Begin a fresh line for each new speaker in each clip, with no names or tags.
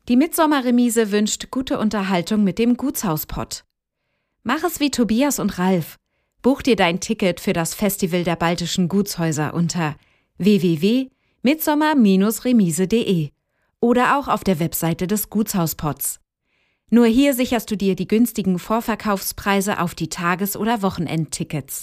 Die Mitsommerremise wünscht gute Unterhaltung mit dem Gutshauspott. Mach es wie Tobias und Ralf. Buch dir dein Ticket für das Festival der baltischen Gutshäuser unter www.mitsommer-remise.de oder auch auf der Webseite des Gutshauspotts. Nur hier sicherst du dir die günstigen Vorverkaufspreise auf die Tages- oder Wochenendtickets.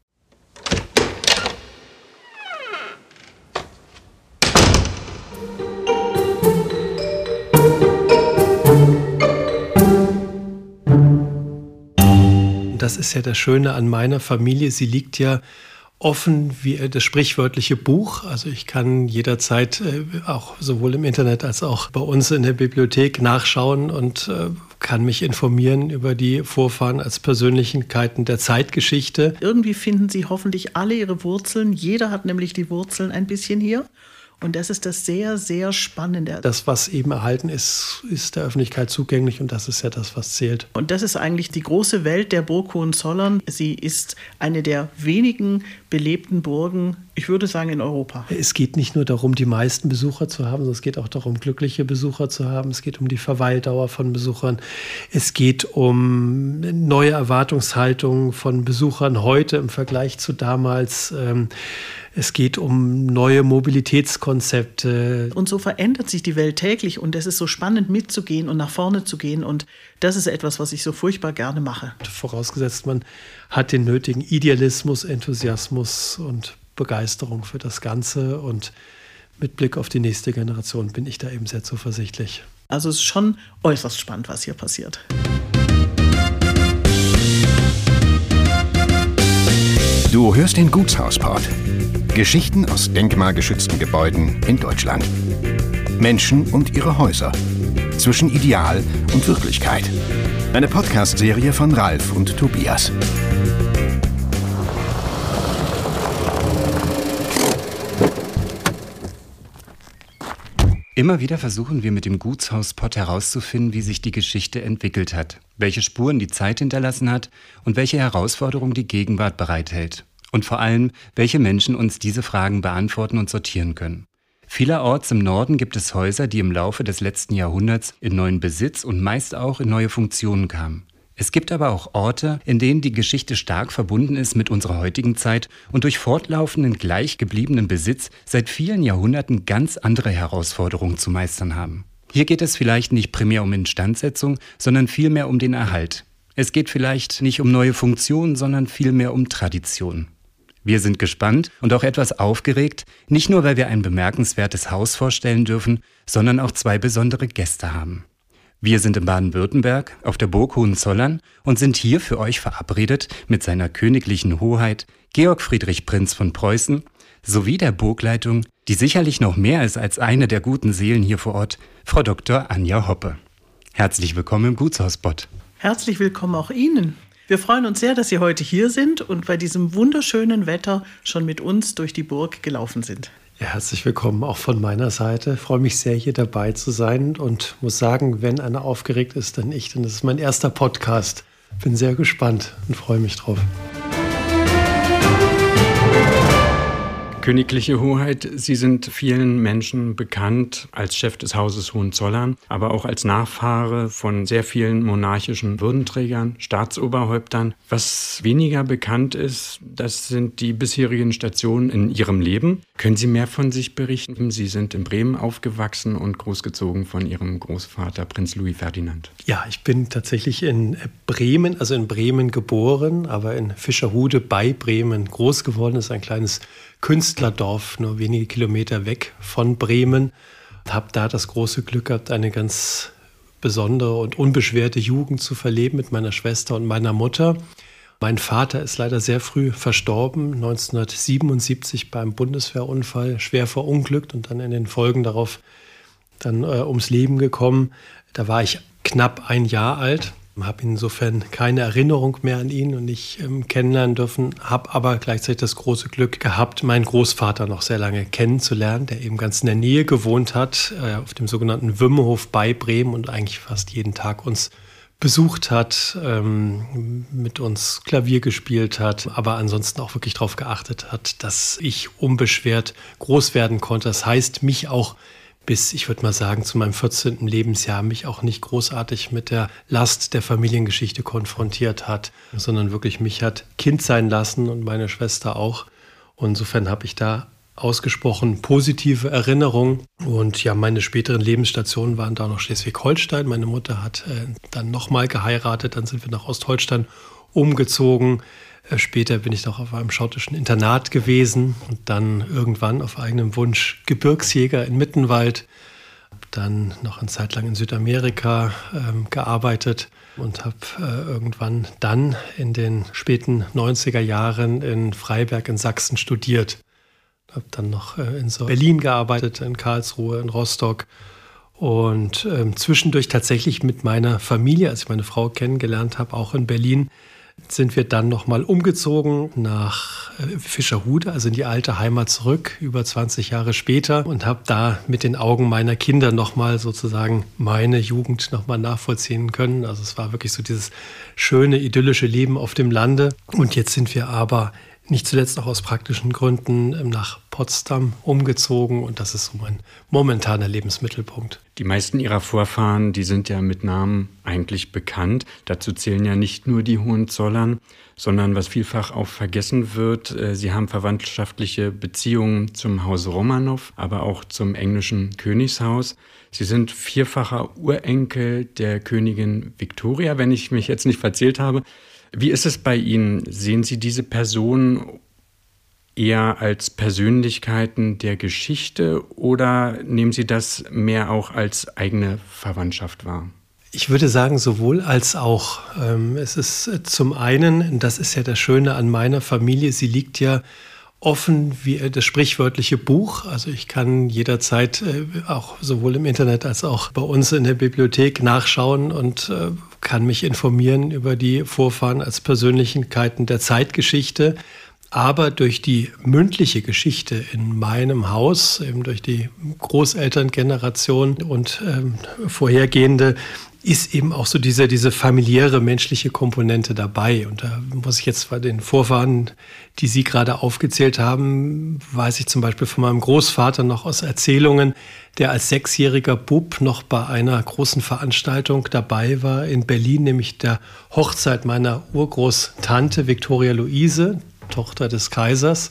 Das ist ja das Schöne an meiner Familie. Sie liegt ja offen wie das sprichwörtliche Buch. Also ich kann jederzeit auch sowohl im Internet als auch bei uns in der Bibliothek nachschauen und kann mich informieren über die Vorfahren als Persönlichkeiten der Zeitgeschichte.
Irgendwie finden Sie hoffentlich alle Ihre Wurzeln. Jeder hat nämlich die Wurzeln ein bisschen hier. Und das ist das sehr, sehr Spannende.
Das, was eben erhalten ist, ist der Öffentlichkeit zugänglich und das ist ja das, was zählt.
Und das ist eigentlich die große Welt der Burg Hohenzollern. Sie ist eine der wenigen belebten Burgen, ich würde sagen, in Europa.
Es geht nicht nur darum, die meisten Besucher zu haben, sondern es geht auch darum, glückliche Besucher zu haben. Es geht um die Verweildauer von Besuchern. Es geht um neue Erwartungshaltungen von Besuchern heute im Vergleich zu damals. Es geht um neue Mobilitätskonzepte.
Und so verändert sich die Welt täglich und es ist so spannend mitzugehen und nach vorne zu gehen und das ist etwas, was ich so furchtbar gerne mache.
Vorausgesetzt, man hat den nötigen Idealismus, Enthusiasmus und Begeisterung für das Ganze und mit Blick auf die nächste Generation bin ich da eben sehr zuversichtlich.
Also es ist schon äußerst spannend, was hier passiert.
Du hörst den Gutshauspott. Geschichten aus denkmalgeschützten Gebäuden in Deutschland. Menschen und ihre Häuser. Zwischen Ideal und Wirklichkeit. Eine Podcast-Serie von Ralf und Tobias.
Immer wieder versuchen wir mit dem Gutshauspott herauszufinden, wie sich die Geschichte entwickelt hat, welche Spuren die Zeit hinterlassen hat und welche Herausforderungen die Gegenwart bereithält. Und vor allem, welche Menschen uns diese Fragen beantworten und sortieren können. Vielerorts im Norden gibt es Häuser, die im Laufe des letzten Jahrhunderts in neuen Besitz und meist auch in neue Funktionen kamen. Es gibt aber auch Orte, in denen die Geschichte stark verbunden ist mit unserer heutigen Zeit und durch fortlaufenden, gleich gebliebenen Besitz seit vielen Jahrhunderten ganz andere Herausforderungen zu meistern haben. Hier geht es vielleicht nicht primär um Instandsetzung, sondern vielmehr um den Erhalt. Es geht vielleicht nicht um neue Funktionen, sondern vielmehr um Tradition. Wir sind gespannt und auch etwas aufgeregt, nicht nur, weil wir ein bemerkenswertes Haus vorstellen dürfen, sondern auch zwei besondere Gäste haben. Wir sind in Baden-Württemberg auf der Burg Hohenzollern und sind hier für euch verabredet mit seiner königlichen Hoheit Georg Friedrich Prinz von Preußen sowie der Burgleitung, die sicherlich noch mehr ist als eine der guten Seelen hier vor Ort, Frau Dr. Anja Hoppe. Herzlich willkommen im Gutshauspott.
Herzlich willkommen auch Ihnen. Wir freuen uns sehr, dass Sie heute hier sind und bei diesem wunderschönen Wetter schon mit uns durch die Burg gelaufen sind.
Ja, herzlich willkommen auch von meiner Seite. Ich freue mich sehr, hier dabei zu sein und muss sagen, wenn einer aufgeregt ist, dann ich, denn das ist mein erster Podcast. Bin sehr gespannt und freue mich drauf.
Königliche Hoheit, Sie sind vielen Menschen bekannt als Chef des Hauses Hohenzollern, aber auch als Nachfahre von sehr vielen monarchischen Würdenträgern, Staatsoberhäuptern. Was weniger bekannt ist, das sind die bisherigen Stationen in Ihrem Leben. Können Sie mehr von sich berichten? Sie sind in Bremen aufgewachsen und großgezogen von Ihrem Großvater Prinz Louis Ferdinand.
Ja, ich bin tatsächlich in Bremen, also in Bremen geboren, aber in Fischerhude bei Bremen groß geworden. Das ist ein kleines Künstlerdorf, nur wenige Kilometer weg von Bremen. Habe da das große Glück gehabt, eine ganz besondere und unbeschwerte Jugend zu verleben mit meiner Schwester und meiner Mutter. Mein Vater ist leider sehr früh verstorben, 1977 beim Bundeswehrunfall, schwer verunglückt und dann in den Folgen darauf dann ums Leben gekommen. Da war ich knapp 1 Jahr alt. Habe insofern keine Erinnerung mehr an ihn und nicht kennenlernen dürfen, habe aber gleichzeitig das große Glück gehabt, meinen Großvater noch sehr lange kennenzulernen, der eben ganz in der Nähe gewohnt hat, auf dem sogenannten Wümmehof bei Bremen und eigentlich fast jeden Tag uns besucht hat, mit uns Klavier gespielt hat, aber ansonsten auch wirklich darauf geachtet hat, dass ich unbeschwert groß werden konnte. Das heißt, mich auch bis, ich würde mal sagen, zu meinem 14. Lebensjahr mich auch nicht großartig mit der Last der Familiengeschichte konfrontiert hat, sondern wirklich mich hat Kind sein lassen und meine Schwester auch. Und insofern habe ich da ausgesprochen positive Erinnerungen. Und ja, meine späteren Lebensstationen waren da noch Schleswig-Holstein. Meine Mutter hat dann nochmal geheiratet, dann sind wir nach Ostholstein umgezogen. Später bin ich noch auf einem schottischen Internat gewesen und dann irgendwann auf eigenem Wunsch Gebirgsjäger in Mittenwald. Habe dann noch eine Zeit lang in Südamerika gearbeitet und habe irgendwann dann in den späten 90er Jahren in Freiberg in Sachsen studiert. Habe dann noch in Berlin gearbeitet, in Karlsruhe, in Rostock und zwischendurch tatsächlich mit meiner Familie, als ich meine Frau kennengelernt habe, auch in Berlin, sind wir dann nochmal umgezogen nach Fischerhude, also in die alte Heimat zurück, über 20 Jahre später, und habe da mit den Augen meiner Kinder nochmal sozusagen meine Jugend nochmal nachvollziehen können. Also es war wirklich so dieses schöne, idyllische Leben auf dem Lande. Und jetzt sind wir aber nicht zuletzt auch aus praktischen Gründen nach Potsdam umgezogen und das ist so mein momentaner Lebensmittelpunkt.
Die meisten Ihrer Vorfahren, die sind ja mit Namen eigentlich bekannt. Dazu zählen ja nicht nur die Hohenzollern, sondern was vielfach auch vergessen wird, sie haben verwandtschaftliche Beziehungen zum Haus Romanow, aber auch zum englischen Königshaus. Sie sind vierfacher Urenkel der Königin Victoria, wenn ich mich jetzt nicht verzählt habe. Wie ist es bei Ihnen? Sehen Sie diese Personen eher als Persönlichkeiten der Geschichte oder nehmen Sie das mehr auch als eigene Verwandtschaft wahr?
Ich würde sagen, sowohl als auch. Es ist zum einen, das ist ja das Schöne an meiner Familie, sie liegt ja offen wie das sprichwörtliche Buch. Also ich kann jederzeit auch sowohl im Internet als auch bei uns in der Bibliothek nachschauen und kann mich informieren über die Vorfahren als Persönlichkeiten der Zeitgeschichte. Aber durch die mündliche Geschichte in meinem Haus, eben durch die Großelterngeneration und vorhergehende, ist eben auch so diese familiäre menschliche Komponente dabei. Und da muss ich jetzt bei den Vorfahren, die Sie gerade aufgezählt haben, weiß ich zum Beispiel von meinem Großvater noch aus Erzählungen, der als 6-jähriger Bub noch bei einer großen Veranstaltung dabei war in Berlin, nämlich der Hochzeit meiner Urgroßtante Victoria Luise, Tochter des Kaisers,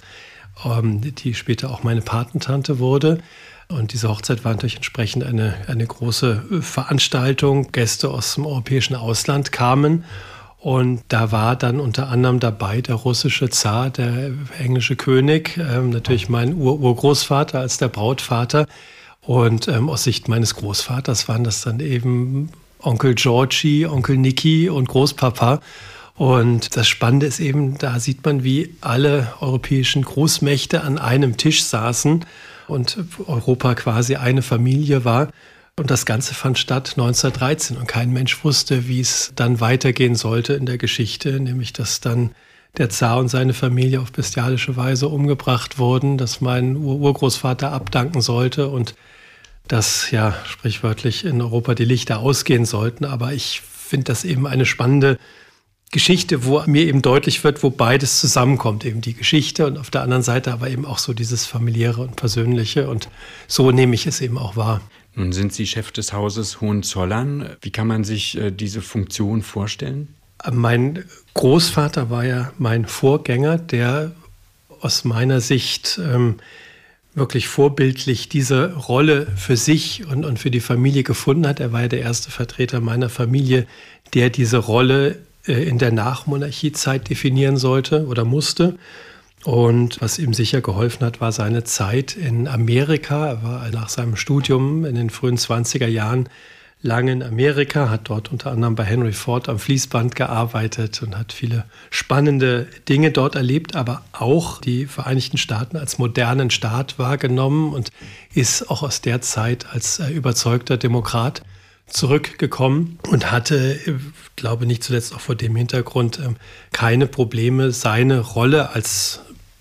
die später auch meine Patentante wurde. Und diese Hochzeit war natürlich entsprechend eine große Veranstaltung. Gäste aus dem europäischen Ausland kamen. Und da war dann unter anderem dabei der russische Zar, der englische König, natürlich mein Urgroßvater als der Brautvater. Und aus Sicht meines Großvaters waren das dann eben Onkel Georgie, Onkel Niki und Großpapa. Und das Spannende ist eben, da sieht man, wie alle europäischen Großmächte an einem Tisch saßen und Europa quasi eine Familie war. Und das Ganze fand statt 1913 und kein Mensch wusste, wie es dann weitergehen sollte in der Geschichte, nämlich dass dann der Zar und seine Familie auf bestialische Weise umgebracht wurden, dass mein Urgroßvater abdanken sollte und dass ja sprichwörtlich in Europa die Lichter ausgehen sollten. Aber ich finde das eben eine spannende Geschichte, wo mir eben deutlich wird, wo beides zusammenkommt, eben die Geschichte und auf der anderen Seite aber eben auch so dieses familiäre und persönliche und so nehme ich es eben auch wahr.
Nun sind Sie Chef des Hauses Hohenzollern. Wie kann man sich diese Funktion vorstellen?
Mein Großvater war ja mein Vorgänger, der aus meiner Sicht wirklich vorbildlich diese Rolle für sich und für die Familie gefunden hat. Er war ja der erste Vertreter meiner Familie, der diese Rolle in der Nachmonarchiezeit definieren sollte oder musste. Und was ihm sicher geholfen hat, war seine Zeit in Amerika. Er war nach seinem Studium in den frühen 20er Jahren lange in Amerika, hat dort unter anderem bei Henry Ford am Fließband gearbeitet und hat viele spannende Dinge dort erlebt, aber auch die Vereinigten Staaten als modernen Staat wahrgenommen und ist auch aus der Zeit als überzeugter Demokrat zurückgekommen und hatte, glaube nicht zuletzt auch vor dem Hintergrund, keine Probleme, seine Rolle als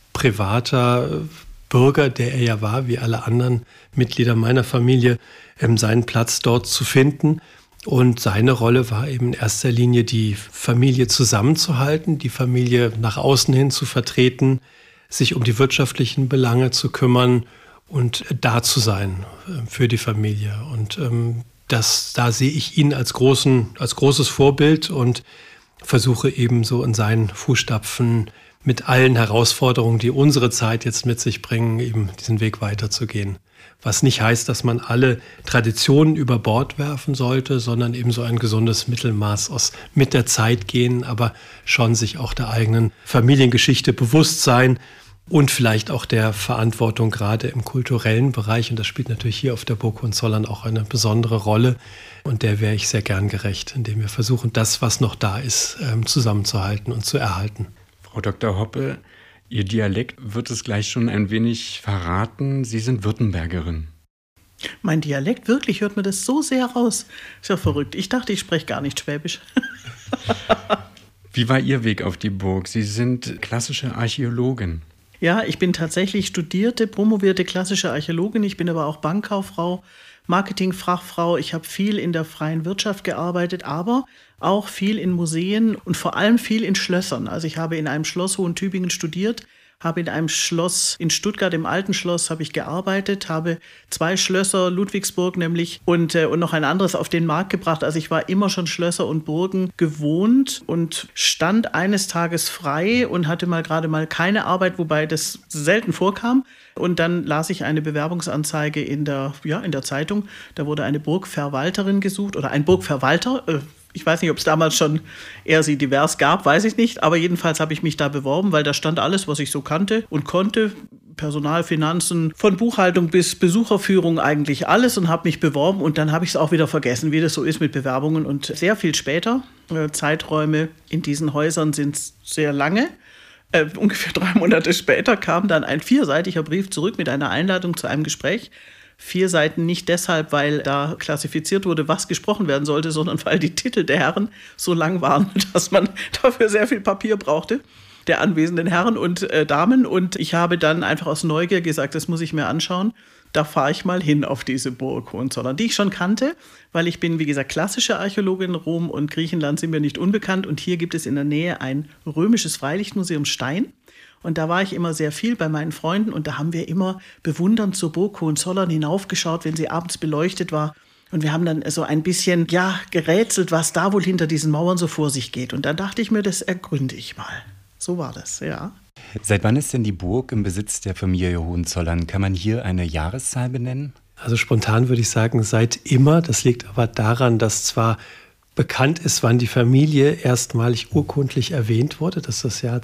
privater Bürger, der er ja war, wie alle anderen Mitglieder meiner Familie, seinen Platz dort zu finden. Und seine Rolle war eben in erster Linie, die Familie zusammenzuhalten, die Familie nach außen hin zu vertreten, sich um die wirtschaftlichen Belange zu kümmern und da zu sein für die Familie. Und da sehe ich ihn als großes Vorbild und versuche eben so in seinen Fußstapfen mit allen Herausforderungen, die unsere Zeit jetzt mit sich bringen, eben diesen Weg weiterzugehen. Was nicht heißt, dass man alle Traditionen über Bord werfen sollte, sondern eben so ein gesundes Mittelmaß aus mit der Zeit gehen, aber schon sich auch der eigenen Familiengeschichte bewusst sein und vielleicht auch der Verantwortung gerade im kulturellen Bereich. Und das spielt natürlich hier auf der Burg Hohenzollern auch eine besondere Rolle. Und der wäre ich sehr gern gerecht, indem wir versuchen, das, was noch da ist, zusammenzuhalten und zu erhalten.
Frau Dr. Hoppe, Ihr Dialekt wird es gleich schon ein wenig verraten. Sie sind Württembergerin.
Mein Dialekt, wirklich, hört mir das so sehr raus. Ist ja verrückt. Ich dachte, ich spreche gar nicht Schwäbisch.
Wie war Ihr Weg auf die Burg? Sie sind klassische Archäologin.
Ja, ich bin tatsächlich studierte, promovierte klassische Archäologin. Ich bin aber auch Bankkauffrau, Marketingfachfrau. Ich habe viel in der freien Wirtschaft gearbeitet, aber auch viel in Museen und vor allem viel in Schlössern. Also ich habe in einem Schloss Hohentübingen studiert, habe in einem Schloss in Stuttgart, im Alten Schloss, habe ich gearbeitet, habe 2 Schlösser, Ludwigsburg nämlich und noch ein anderes auf den Markt gebracht. Also ich war immer schon Schlösser und Burgen gewohnt und stand eines Tages frei und hatte gerade mal keine Arbeit, wobei das selten vorkam. Und dann las ich eine Bewerbungsanzeige in der Zeitung. Da wurde eine Burgverwalterin gesucht oder ein Burgverwalter. Ich weiß nicht, ob es damals schon eher sie divers gab, weiß ich nicht. Aber jedenfalls habe ich mich da beworben, weil da stand alles, was ich so kannte und konnte. Personal, Finanzen, von Buchhaltung bis Besucherführung, eigentlich alles, und habe mich beworben. Und dann habe ich es auch wieder vergessen, wie das so ist mit Bewerbungen. Und sehr viel später, Zeiträume in diesen Häusern sind sehr lange. Ungefähr 3 Monate später kam dann ein 4-seitiger Brief zurück mit einer Einladung zu einem Gespräch. 4 Seiten nicht deshalb, weil da klassifiziert wurde, was gesprochen werden sollte, sondern weil die Titel der Herren so lang waren, dass man dafür sehr viel Papier brauchte, der anwesenden Herren und Damen. Und ich habe dann einfach aus Neugier gesagt, das muss ich mir anschauen. Da fahre ich mal hin auf diese Burg Hohenzollern, die ich schon kannte, weil ich bin, wie gesagt, klassische Archäologin. Rom und Griechenland sind mir nicht unbekannt. Und hier gibt es in der Nähe ein römisches Freilichtmuseum Stein. Und da war ich immer sehr viel bei meinen Freunden. Und da haben wir immer bewundernd zur Burg Hohenzollern hinaufgeschaut, wenn sie abends beleuchtet war. Und wir haben dann so ein bisschen gerätselt, was da wohl hinter diesen Mauern so vor sich geht. Und dann dachte ich mir, das ergründe ich mal. So war das, ja.
Seit wann ist denn die Burg im Besitz der Familie Hohenzollern? Kann man hier eine Jahreszahl benennen?
Also spontan würde ich sagen, seit immer. Das liegt aber daran, dass zwar bekannt ist, wann die Familie erstmalig urkundlich erwähnt wurde. Das ist das Jahr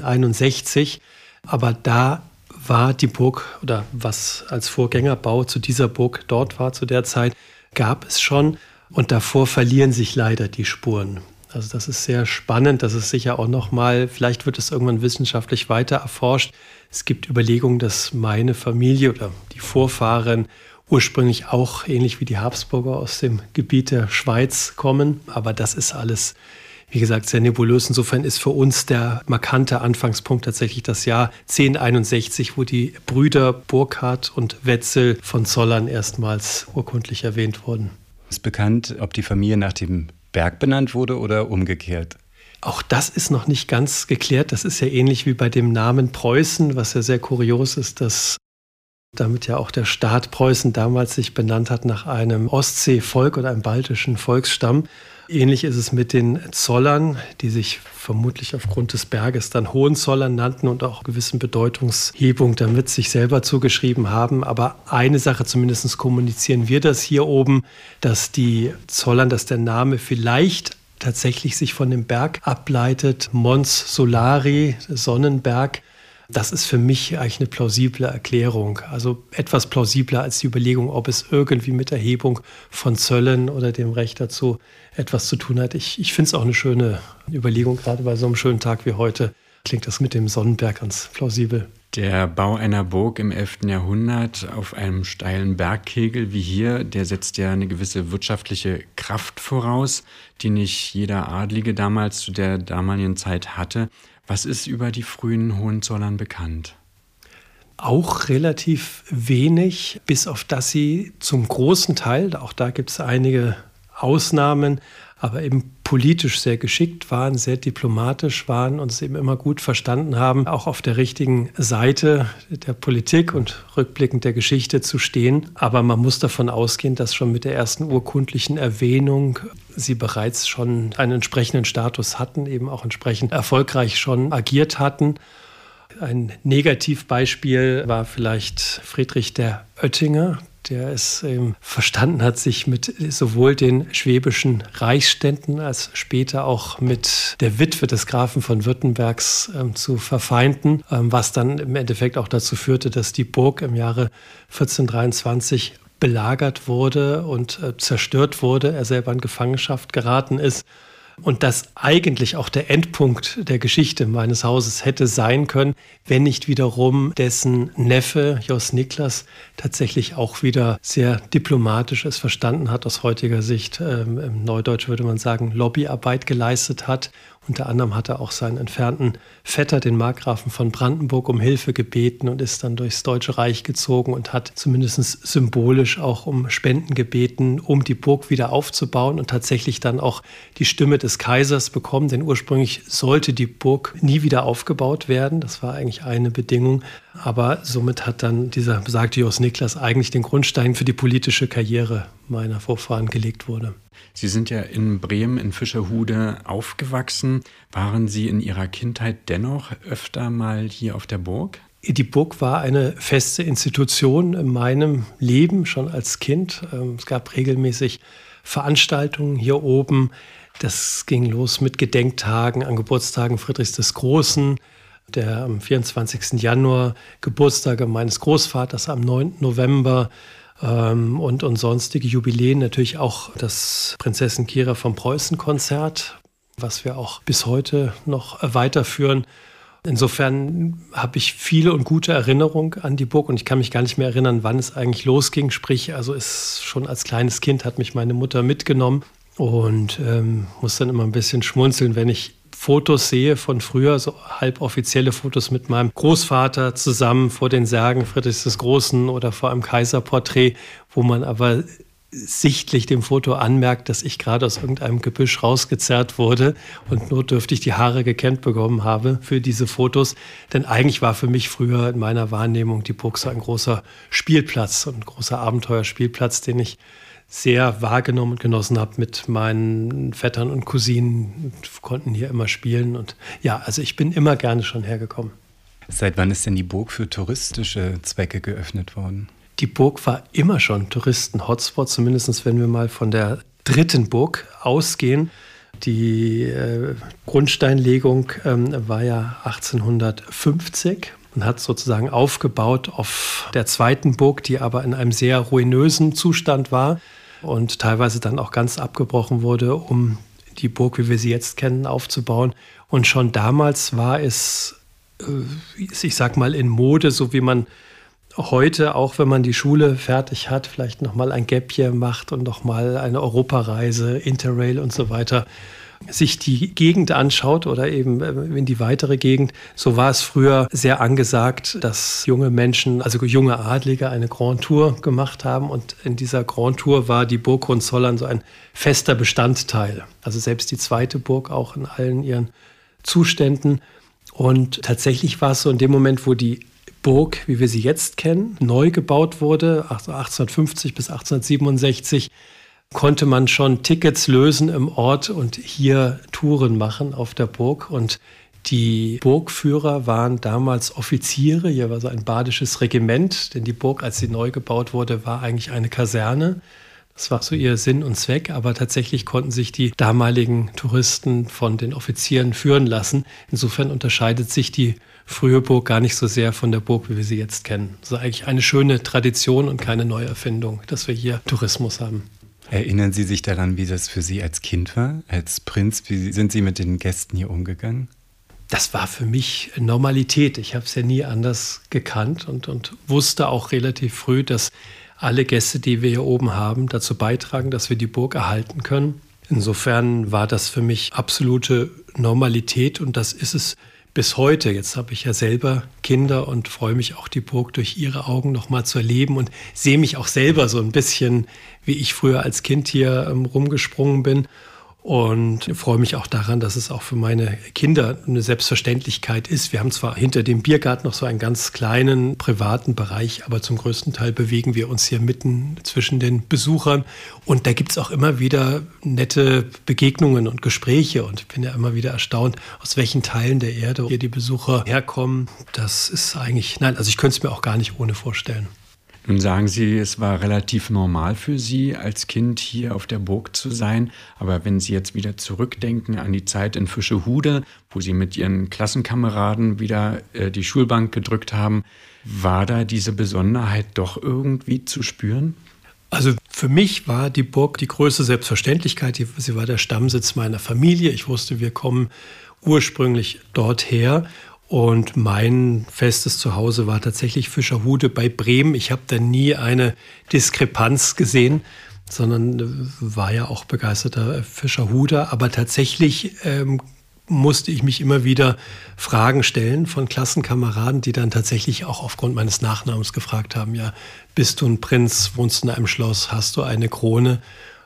1061. Aber da war die Burg, oder was als Vorgängerbau zu dieser Burg dort war zu der Zeit, gab es schon. Und davor verlieren sich leider die Spuren. Also das ist sehr spannend, das ist sicher auch nochmal, vielleicht wird es irgendwann wissenschaftlich weiter erforscht. Es gibt Überlegungen, dass meine Familie oder die Vorfahren ursprünglich auch ähnlich wie die Habsburger aus dem Gebiet der Schweiz kommen. Aber das ist alles, wie gesagt, sehr nebulös. Insofern ist für uns der markante Anfangspunkt tatsächlich das Jahr 1061, wo die Brüder Burkhard und Wetzel von Zollern erstmals urkundlich erwähnt wurden.
Ist bekannt, ob die Familie nach dem Berg benannt wurde oder umgekehrt?
Auch das ist noch nicht ganz geklärt. Das ist ja ähnlich wie bei dem Namen Preußen, was ja sehr kurios ist, dass damit ja auch der Staat Preußen damals sich benannt hat nach einem Ostseevolk oder einem baltischen Volksstamm. Ähnlich ist es mit den Zollern, die sich vermutlich aufgrund des Berges dann Hohenzollern nannten und auch gewissen Bedeutungshebung damit sich selber zugeschrieben haben. Aber eine Sache zumindest kommunizieren wir das hier oben, dass die Zollern, dass der Name vielleicht tatsächlich sich von dem Berg ableitet, Mons Solari, Sonnenberg. Das ist für mich eigentlich eine plausible Erklärung. Also etwas plausibler als die Überlegung, ob es irgendwie mit Erhebung von Zöllen oder dem Recht dazu etwas zu tun hat. Ich finde es auch eine schöne Überlegung, gerade bei so einem schönen Tag wie heute klingt das mit dem Sonnenberg ganz plausibel.
Der Bau einer Burg im 11. Jahrhundert auf einem steilen Bergkegel wie hier, der setzt ja eine gewisse wirtschaftliche Kraft voraus, die nicht jeder Adlige damals zu der damaligen Zeit hatte. Was ist über die frühen Hohenzollern bekannt?
Auch relativ wenig, bis auf dass sie zum großen Teil, auch da gibt es einige Ausnahmen, aber eben politisch sehr geschickt waren, sehr diplomatisch waren und es eben immer gut verstanden haben, auch auf der richtigen Seite der Politik und rückblickend der Geschichte zu stehen. Aber man muss davon ausgehen, dass schon mit der ersten urkundlichen Erwähnung sie bereits schon einen entsprechenden Status hatten, eben auch entsprechend erfolgreich schon agiert hatten. Ein Negativbeispiel war vielleicht Friedrich der Oettinger, der es verstanden hat, sich mit sowohl den schwäbischen Reichsständen als später auch mit der Witwe des Grafen von Württembergs zu verfeinden, was dann im Endeffekt auch dazu führte, dass die Burg im Jahre 1423 belagert wurde und zerstört wurde, er selber in Gefangenschaft geraten ist. Und das eigentlich auch der Endpunkt der Geschichte meines Hauses hätte sein können, wenn nicht wiederum dessen Neffe Jos Niklas tatsächlich auch wieder sehr diplomatisch es verstanden hat, aus heutiger Sicht, im Neudeutsch würde man sagen, Lobbyarbeit geleistet hat. Unter anderem hat er auch seinen entfernten Vetter, den Markgrafen von Brandenburg, um Hilfe gebeten und ist dann durchs Deutsche Reich gezogen und hat zumindest symbolisch auch um Spenden gebeten, um die Burg wieder aufzubauen und tatsächlich dann auch die Stimme des Kaisers bekommen. Denn ursprünglich sollte die Burg nie wieder aufgebaut werden. Das war eigentlich eine Bedingung. Aber somit hat dann dieser besagte Jos Niklas eigentlich den Grundstein für die politische Karriere meiner Vorfahren gelegt wurde.
Sie sind ja in Bremen, in Fischerhude aufgewachsen. Waren Sie in Ihrer Kindheit dennoch öfter mal hier auf der Burg?
Die Burg war eine feste Institution in meinem Leben, schon als Kind. Es gab regelmäßig Veranstaltungen hier oben. Das ging los mit Gedenktagen an Geburtstagen Friedrichs des Großen, der am 24. Januar, Geburtstage meines Großvaters am 9. November, und sonstige Jubiläen, natürlich auch das Prinzessin Kira von Preußen-Konzert, was wir auch bis heute noch weiterführen. Insofern habe ich viele und gute Erinnerungen an die Burg und ich kann mich gar nicht mehr erinnern, wann es eigentlich losging. Sprich, also ist schon als kleines Kind hat mich meine Mutter mitgenommen und muss dann immer ein bisschen schmunzeln, wenn ich Fotos sehe von früher, so halboffizielle Fotos mit meinem Großvater zusammen vor den Särgen Friedrichs des Großen oder vor einem Kaiserporträt, wo man aber sichtlich dem Foto anmerkt, dass ich gerade aus irgendeinem Gebüsch rausgezerrt wurde und notdürftig die Haare gekämmt bekommen habe für diese Fotos. Denn eigentlich war für mich früher in meiner Wahrnehmung die Burg so ein großer Spielplatz und ein großer Abenteuerspielplatz, den ich sehr wahrgenommen und genossen habe mit meinen Vettern und Cousinen. Wir konnten hier immer spielen und ja, also ich bin immer gerne schon hergekommen.
Seit wann ist denn die Burg für touristische Zwecke geöffnet worden?
Die Burg war immer schon Touristen-Hotspot, zumindest wenn wir mal von der dritten Burg ausgehen. Die Grundsteinlegung war ja 1850 und hat sozusagen aufgebaut auf der zweiten Burg, die aber in einem sehr ruinösen Zustand war und teilweise dann auch ganz abgebrochen wurde, um die Burg, wie wir sie jetzt kennen, aufzubauen. Und schon damals war es, ich sag mal, in Mode, so wie man heute, auch wenn man die Schule fertig hat, vielleicht nochmal ein Gap Year macht und nochmal eine Europareise, Interrail und so weiter, sich die Gegend anschaut oder eben in die weitere Gegend. So war es früher sehr angesagt, dass junge Menschen, also junge Adlige, eine Grand Tour gemacht haben. Und in dieser Grand Tour war die Burg Hohenzollern so ein fester Bestandteil. Also selbst die zweite Burg auch in allen ihren Zuständen. Und tatsächlich war es so in dem Moment, wo die Burg, wie wir sie jetzt kennen, neu gebaut wurde, 1850 bis 1867, konnte man schon Tickets lösen im Ort und hier Touren machen auf der Burg. Und die Burgführer waren damals Offiziere. Hier war so ein badisches Regiment, denn die Burg, als sie neu gebaut wurde, war eigentlich eine Kaserne. Das war so ihr Sinn und Zweck, aber tatsächlich konnten sich die damaligen Touristen von den Offizieren führen lassen. Insofern unterscheidet sich die frühe Burg gar nicht so sehr von der Burg, wie wir sie jetzt kennen. Das ist eigentlich eine schöne Tradition und keine Neuerfindung, dass wir hier Tourismus haben.
Erinnern Sie sich daran, wie das für Sie als Kind war, als Prinz? Wie sind Sie mit den Gästen hier umgegangen?
Das war für mich Normalität. Ich habe es ja nie anders gekannt und wusste auch relativ früh, dass alle Gäste, die wir hier oben haben, dazu beitragen, dass wir die Burg erhalten können. Insofern war das für mich absolute Normalität und das ist es bis heute. Jetzt habe ich ja selber Kinder und freue mich auch, die Burg durch ihre Augen noch mal zu erleben und sehe mich auch selber so ein bisschen, wie ich früher als Kind hier rumgesprungen bin. Und freue mich auch daran, dass es auch für meine Kinder eine Selbstverständlichkeit ist. Wir haben zwar hinter dem Biergarten noch so einen ganz kleinen privaten Bereich, aber zum größten Teil bewegen wir uns hier mitten zwischen den Besuchern. Und da gibt es auch immer wieder nette Begegnungen und Gespräche. Und ich bin ja immer wieder erstaunt, aus welchen Teilen der Erde hier die Besucher herkommen. Das ist eigentlich, also ich könnte es mir auch gar nicht ohne vorstellen.
Nun sagen Sie, es war relativ normal für Sie, als Kind hier auf der Burg zu sein. Aber wenn Sie jetzt wieder zurückdenken an die Zeit in Fischehude, wo Sie mit Ihren Klassenkameraden wieder die Schulbank gedrückt haben, war da diese Besonderheit doch irgendwie zu spüren?
Also für mich war die Burg die größte Selbstverständlichkeit. Sie war der Stammsitz meiner Familie. Ich wusste, wir kommen ursprünglich dort her. Und mein festes Zuhause war tatsächlich Fischerhude bei Bremen. Ich habe da nie eine Diskrepanz gesehen, sondern war ja auch begeisterter Fischerhuder. Aber tatsächlich musste ich mich immer wieder Fragen stellen von Klassenkameraden, die dann tatsächlich auch aufgrund meines Nachnamens gefragt haben, ja, bist du ein Prinz, wohnst du in einem Schloss, hast du eine Krone?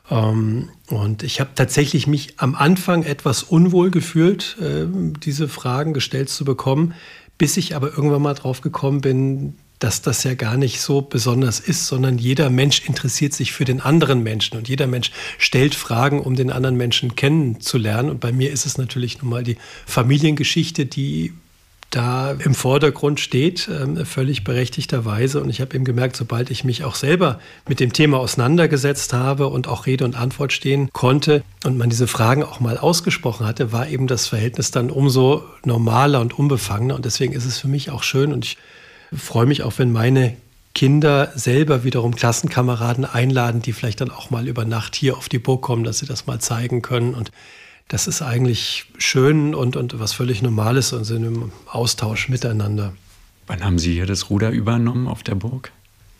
Und ich habe tatsächlich mich am Anfang etwas unwohl gefühlt, diese Fragen gestellt zu bekommen, bis ich aber irgendwann mal drauf gekommen bin, dass das ja gar nicht so besonders ist, sondern jeder Mensch interessiert sich für den anderen Menschen und jeder Mensch stellt Fragen, um den anderen Menschen kennenzulernen. Und bei mir ist es natürlich nun mal die Familiengeschichte, die da im Vordergrund steht, völlig berechtigterweise. Und ich habe eben gemerkt, sobald ich mich auch selber mit dem Thema auseinandergesetzt habe und auch Rede und Antwort stehen konnte und man diese Fragen auch mal ausgesprochen hatte, war eben das Verhältnis dann umso normaler und unbefangener. Und deswegen ist es für mich auch schön und ich freue mich auch, wenn meine Kinder selber wiederum Klassenkameraden einladen, die vielleicht dann auch mal über Nacht hier auf die Burg kommen, dass sie das mal zeigen können. Und das ist eigentlich schön und was völlig Normales und sind im Austausch miteinander.
Wann haben Sie hier das Ruder übernommen auf der Burg?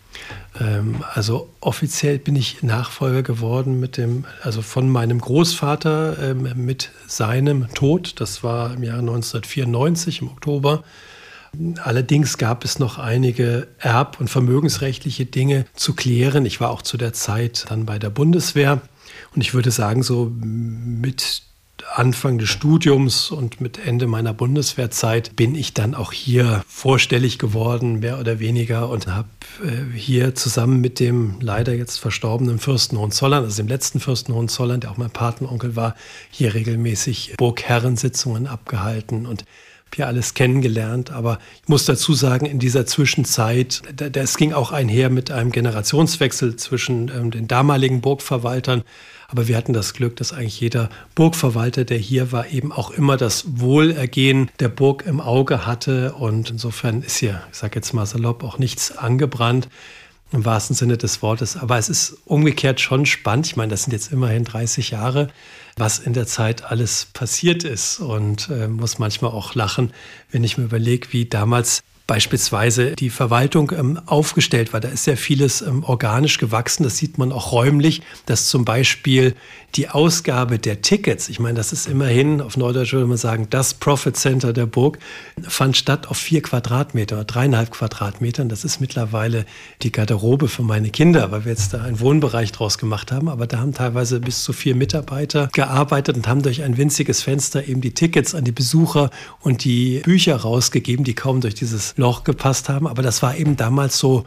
Also offiziell bin ich Nachfolger geworden von meinem Großvater mit seinem Tod. Das war im Jahr 1994 im Oktober. Allerdings gab es noch einige erb- und vermögensrechtliche Dinge zu klären. Ich war auch zu der Zeit dann bei der Bundeswehr und ich würde sagen, so mit Anfang des Studiums und mit Ende meiner Bundeswehrzeit bin ich dann auch hier vorstellig geworden, mehr oder weniger, und habe hier zusammen mit dem leider jetzt verstorbenen Fürsten Hohenzollern, also dem letzten Fürsten Hohenzollern, der auch mein Patenonkel war, hier regelmäßig Burgherrensitzungen abgehalten und hier alles kennengelernt. Aber ich muss dazu sagen, in dieser Zwischenzeit, es ging auch einher mit einem Generationswechsel zwischen den damaligen Burgverwaltern. Aber wir hatten das Glück, dass eigentlich jeder Burgverwalter, der hier war, eben auch immer das Wohlergehen der Burg im Auge hatte. Und insofern ist hier, ich sage jetzt mal salopp, auch nichts angebrannt, im wahrsten Sinne des Wortes. Aber es ist umgekehrt schon spannend. Ich meine, das sind jetzt immerhin 30 Jahre, was in der Zeit alles passiert ist. Und muss manchmal auch lachen, wenn ich mir überlege, wie damals beispielsweise die Verwaltung aufgestellt war. Da ist sehr vieles organisch gewachsen. Das sieht man auch räumlich, dass zum Beispiel die Ausgabe der Tickets, ich meine, das ist immerhin, auf Neudeutsch würde man sagen, das Profit Center der Burg, fand statt auf 4 Quadratmeter oder 3,5 Quadratmetern. Das ist mittlerweile die Garderobe für meine Kinder, weil wir jetzt da einen Wohnbereich draus gemacht haben. Aber da haben teilweise bis zu 4 Mitarbeiter gearbeitet und haben durch ein winziges Fenster eben die Tickets an die Besucher und die Bücher rausgegeben, die kaum durch dieses Loch gepasst haben. Aber das war eben damals so,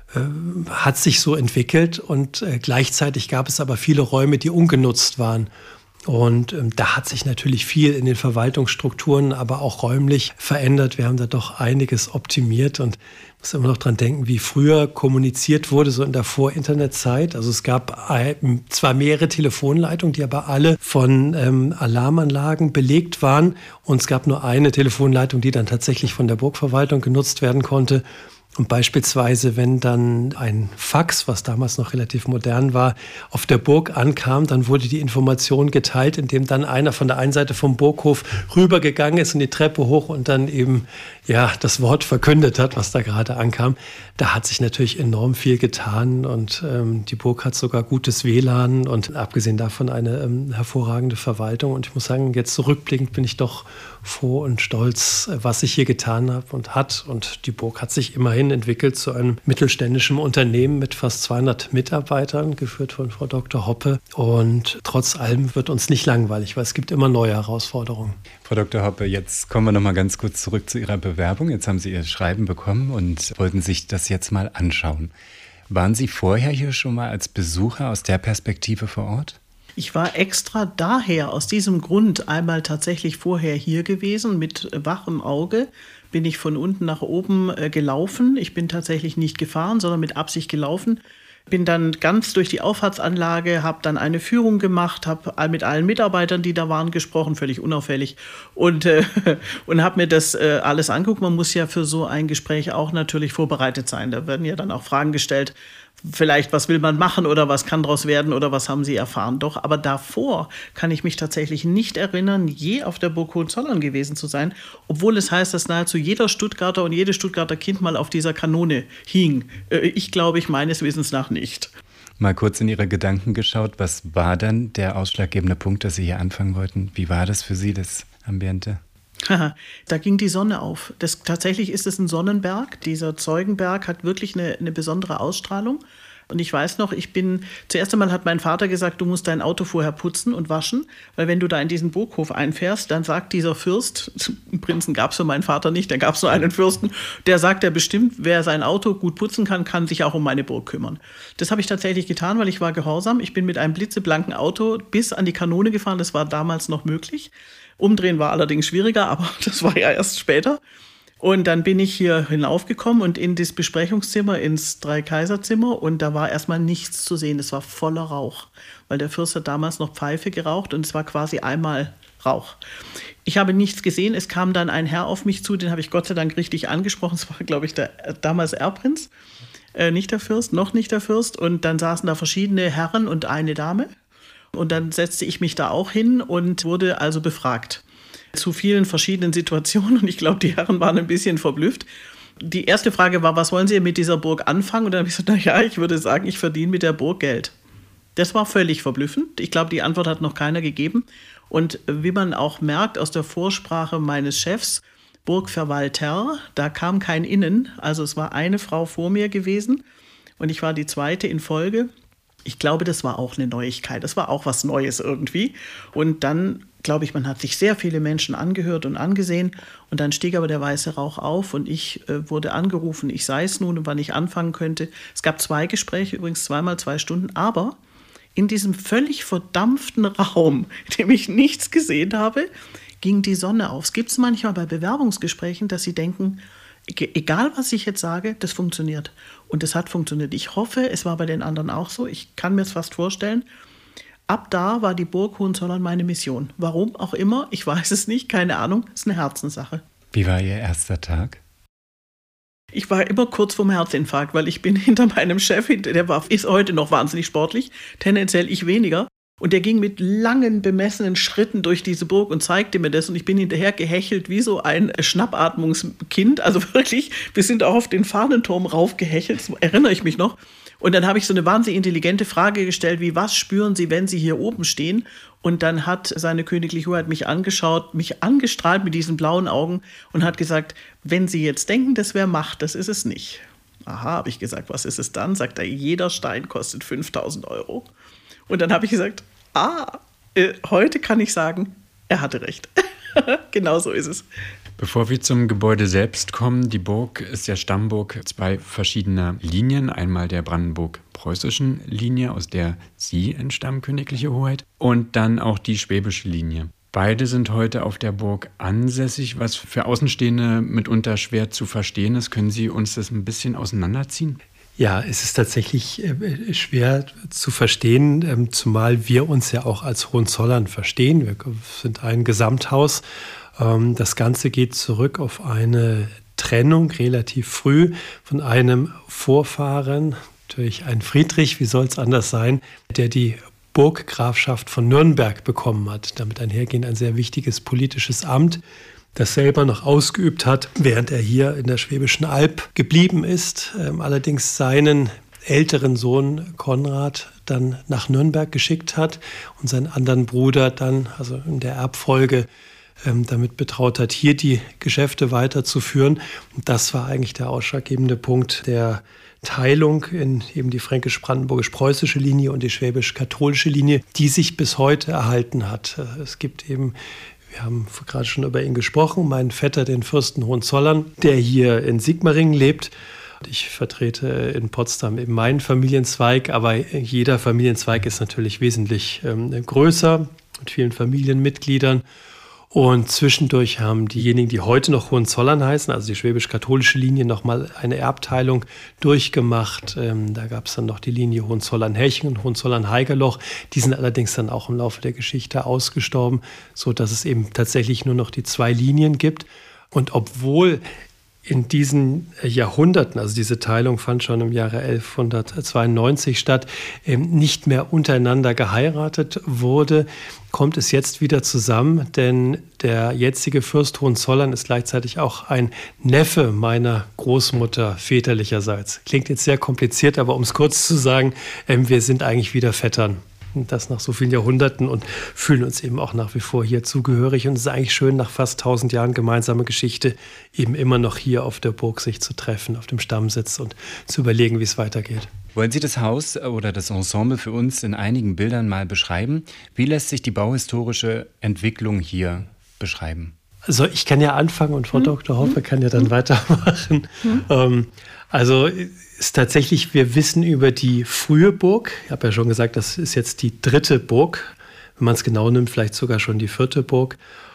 hat sich so entwickelt und gleichzeitig gab es aber viele Räume, die ungenutzt waren. Und da hat sich natürlich viel in den Verwaltungsstrukturen, aber auch räumlich verändert. Wir haben da doch einiges optimiert und ich muss immer noch dran denken, wie früher kommuniziert wurde, so in der Vor-Internet-Zeit. Also es gab zwar mehrere Telefonleitungen, die aber alle von Alarmanlagen belegt waren. Und es gab nur eine Telefonleitung, die dann tatsächlich von der Burgverwaltung genutzt werden konnte. Und beispielsweise, wenn dann ein Fax, was damals noch relativ modern war, auf der Burg ankam, dann wurde die Information geteilt, indem dann einer von der einen Seite vom Burghof rübergegangen ist und die Treppe hoch und dann eben das Wort verkündet hat, was da gerade ankam. Da hat sich natürlich enorm viel getan und die Burg hat sogar gutes WLAN und abgesehen davon eine hervorragende Verwaltung. Und ich muss sagen, jetzt zurückblickend bin ich doch froh und stolz, was ich hier getan habe und die Burg hat sich immerhin dahin entwickelt zu einem mittelständischen Unternehmen mit fast 200 Mitarbeitern, geführt von Frau Dr. Hoppe. Und trotz allem wird uns nicht langweilig, weil es gibt immer neue Herausforderungen.
Frau Dr. Hoppe, jetzt kommen wir noch mal ganz kurz zurück zu Ihrer Bewerbung. Jetzt haben Sie Ihr Schreiben bekommen und wollten sich das jetzt mal anschauen. Waren Sie vorher hier schon mal als Besucher aus der Perspektive vor Ort?
Ich war extra daher, aus diesem Grund, einmal tatsächlich vorher hier gewesen. Mit wachem Auge bin ich von unten nach oben gelaufen. Ich bin tatsächlich nicht gefahren, sondern mit Absicht gelaufen. Bin dann ganz durch die Auffahrtsanlage, habe dann eine Führung gemacht, habe mit allen Mitarbeitern, die da waren, gesprochen, völlig unauffällig. Und habe mir das alles angeguckt. Man muss ja für so ein Gespräch auch natürlich vorbereitet sein. Da werden ja dann auch Fragen gestellt. Vielleicht, was will man machen oder was kann daraus werden oder was haben Sie erfahren? Doch, aber davor kann ich mich tatsächlich nicht erinnern, je auf der Burg Hohenzollern gewesen zu sein, obwohl es heißt, dass nahezu jeder Stuttgarter und jedes Stuttgarter Kind mal auf dieser Kanone hing. Ich glaube, meines Wissens nach nicht.
Mal kurz in Ihre Gedanken geschaut. Was war dann der ausschlaggebende Punkt, dass Sie hier anfangen wollten? Wie war das für Sie, das Ambiente?
Da ging die Sonne auf. Tatsächlich ist es ein Sonnenberg. Dieser Zeugenberg hat wirklich eine besondere Ausstrahlung. Und ich weiß noch, zuerst einmal hat mein Vater gesagt, du musst dein Auto vorher putzen und waschen, weil wenn du da in diesen Burghof einfährst, dann sagt dieser Fürst, einen Prinzen gab es für meinen Vater nicht, da gab es nur einen Fürsten, der sagt ja bestimmt, wer sein Auto gut putzen kann, kann sich auch um meine Burg kümmern. Das habe ich tatsächlich getan, weil ich war gehorsam. Ich bin mit einem blitzeblanken Auto bis an die Kanone gefahren, das war damals noch möglich. Umdrehen war allerdings schwieriger, aber das war ja erst später. Und dann bin ich hier hinaufgekommen und in das Besprechungszimmer, ins Dreikaiserzimmer, und da war erstmal nichts zu sehen. Es war voller Rauch, weil der Fürst hat damals noch Pfeife geraucht und es war quasi einmal Rauch. Ich habe nichts gesehen. Es kam dann ein Herr auf mich zu, den habe ich Gott sei Dank richtig angesprochen. Es war, glaube ich, der damals Erbprinz, nicht der Fürst, noch nicht der Fürst. Und dann saßen da verschiedene Herren und eine Dame. Und dann setzte ich mich da auch hin und wurde also befragt zu vielen verschiedenen Situationen. Und ich glaube, die Herren waren ein bisschen verblüfft. Die erste Frage war, was wollen Sie mit dieser Burg anfangen? Und dann habe ich gesagt, ich würde sagen, ich verdiene mit der Burg Geld. Das war völlig verblüffend. Ich glaube, die Antwort hat noch keiner gegeben. Und wie man auch merkt aus der Vorsprache meines Chefs, Burgverwalter, da kam kein Innen. Also es war eine Frau vor mir gewesen und ich war die zweite in Folge. Ich glaube, das war auch eine Neuigkeit. Das war auch was Neues irgendwie. Und dann, glaube ich, man hat sich sehr viele Menschen angehört und angesehen. Und dann stieg aber der weiße Rauch auf und ich wurde angerufen, ich sei es nun und wann ich anfangen könnte. Es gab 2 Gespräche, übrigens 2 x 2 Stunden. Aber in diesem völlig verdampften Raum, in dem ich nichts gesehen habe, ging die Sonne auf. Es gibt es manchmal bei Bewerbungsgesprächen, dass Sie denken, egal was ich jetzt sage, das funktioniert. Und es hat funktioniert. Ich hoffe, es war bei den anderen auch so. Ich kann mir es fast vorstellen. Ab da war die Burg Hohenzollern meine Mission. Warum auch immer, ich weiß es nicht, keine Ahnung, ist eine Herzenssache.
Wie war Ihr erster Tag?
Ich war immer kurz vorm Herzinfarkt, weil ich bin hinter meinem Chef, ist heute noch wahnsinnig sportlich, tendenziell ich weniger. Und der ging mit langen, bemessenen Schritten durch diese Burg und zeigte mir das. Und ich bin hinterher gehechelt wie so ein Schnappatmungskind. Also wirklich, wir sind auch auf den Fahnenturm raufgehechelt, das erinnere ich mich noch. Und dann habe ich so eine wahnsinnig intelligente Frage gestellt, wie, was spüren Sie, wenn Sie hier oben stehen? Und dann hat seine Königliche Hoheit mich angeschaut, mich angestrahlt mit diesen blauen Augen und hat gesagt, wenn Sie jetzt denken, das wäre Macht, das ist es nicht. Aha, habe ich gesagt, was ist es dann? Sagt er, jeder Stein kostet 5.000 €. Und dann habe ich gesagt, heute kann ich sagen, er hatte recht. Genau so ist es.
Bevor wir zum Gebäude selbst kommen, die Burg ist ja Stammburg 2 verschiedener Linien. Einmal der brandenburg-preußischen Linie, aus der Sie entstammen, Königliche Hoheit, und dann auch die schwäbische Linie. Beide sind heute auf der Burg ansässig, was für Außenstehende mitunter schwer zu verstehen ist. Können Sie uns das ein bisschen auseinanderziehen?
Ja, es ist tatsächlich schwer zu verstehen, zumal wir uns ja auch als Hohenzollern verstehen. Wir sind ein Gesamthaus. Das Ganze geht zurück auf eine Trennung relativ früh von einem Vorfahren, natürlich ein Friedrich, wie soll es anders sein, der die Burggrafschaft von Nürnberg bekommen hat. Damit einhergehend ein sehr wichtiges politisches Amt, das selber noch ausgeübt hat, während er hier in der Schwäbischen Alb geblieben ist. Allerdings seinen älteren Sohn Konrad dann nach Nürnberg geschickt hat und seinen anderen Bruder dann, also in der Erbfolge, damit betraut hat, hier die Geschäfte weiterzuführen. Und das war eigentlich der ausschlaggebende Punkt der Teilung in eben die fränkisch-brandenburgisch-preußische Linie und die schwäbisch-katholische Linie, die sich bis heute erhalten hat. Es gibt eben, wir haben gerade schon über ihn gesprochen, meinen Vetter, den Fürsten Hohenzollern, der hier in Sigmaringen lebt. Ich vertrete in Potsdam eben meinen Familienzweig, aber jeder Familienzweig ist natürlich wesentlich größer mit vielen Familienmitgliedern. Und zwischendurch haben diejenigen, die heute noch Hohenzollern heißen, also die schwäbisch-katholische Linie, nochmal eine Erbteilung durchgemacht. Da gab es dann noch die Linie Hohenzollern-Hechingen und Hohenzollern-Haigerloch. Die sind allerdings dann auch im Laufe der Geschichte ausgestorben, sodass es eben tatsächlich nur noch die 2 Linien gibt. Und obwohl in diesen Jahrhunderten, also diese Teilung fand schon im Jahre 1192 statt, nicht mehr untereinander geheiratet wurde, kommt es jetzt wieder zusammen, denn der jetzige Fürst Hohenzollern ist gleichzeitig auch ein Neffe meiner Großmutter väterlicherseits. Klingt jetzt sehr kompliziert, aber um es kurz zu sagen, wir sind eigentlich wieder Vettern. Und das nach so vielen Jahrhunderten und fühlen uns eben auch nach wie vor hier zugehörig. Und es ist eigentlich schön, nach fast 1000 Jahren gemeinsame Geschichte eben immer noch hier auf der Burg sich zu treffen, auf dem Stammsitz und zu überlegen, wie es weitergeht.
Wollen Sie das Haus oder das Ensemble für uns in einigen Bildern mal beschreiben? Wie lässt sich die bauhistorische Entwicklung hier beschreiben?
Also ich kann ja anfangen und Frau Dr. Hoppe kann ja dann weitermachen. Also ist tatsächlich, wir wissen über die frühe Burg. Ich habe ja schon gesagt, das ist jetzt die 3. Burg. Wenn man es genau nimmt, vielleicht sogar schon die 4. Burg.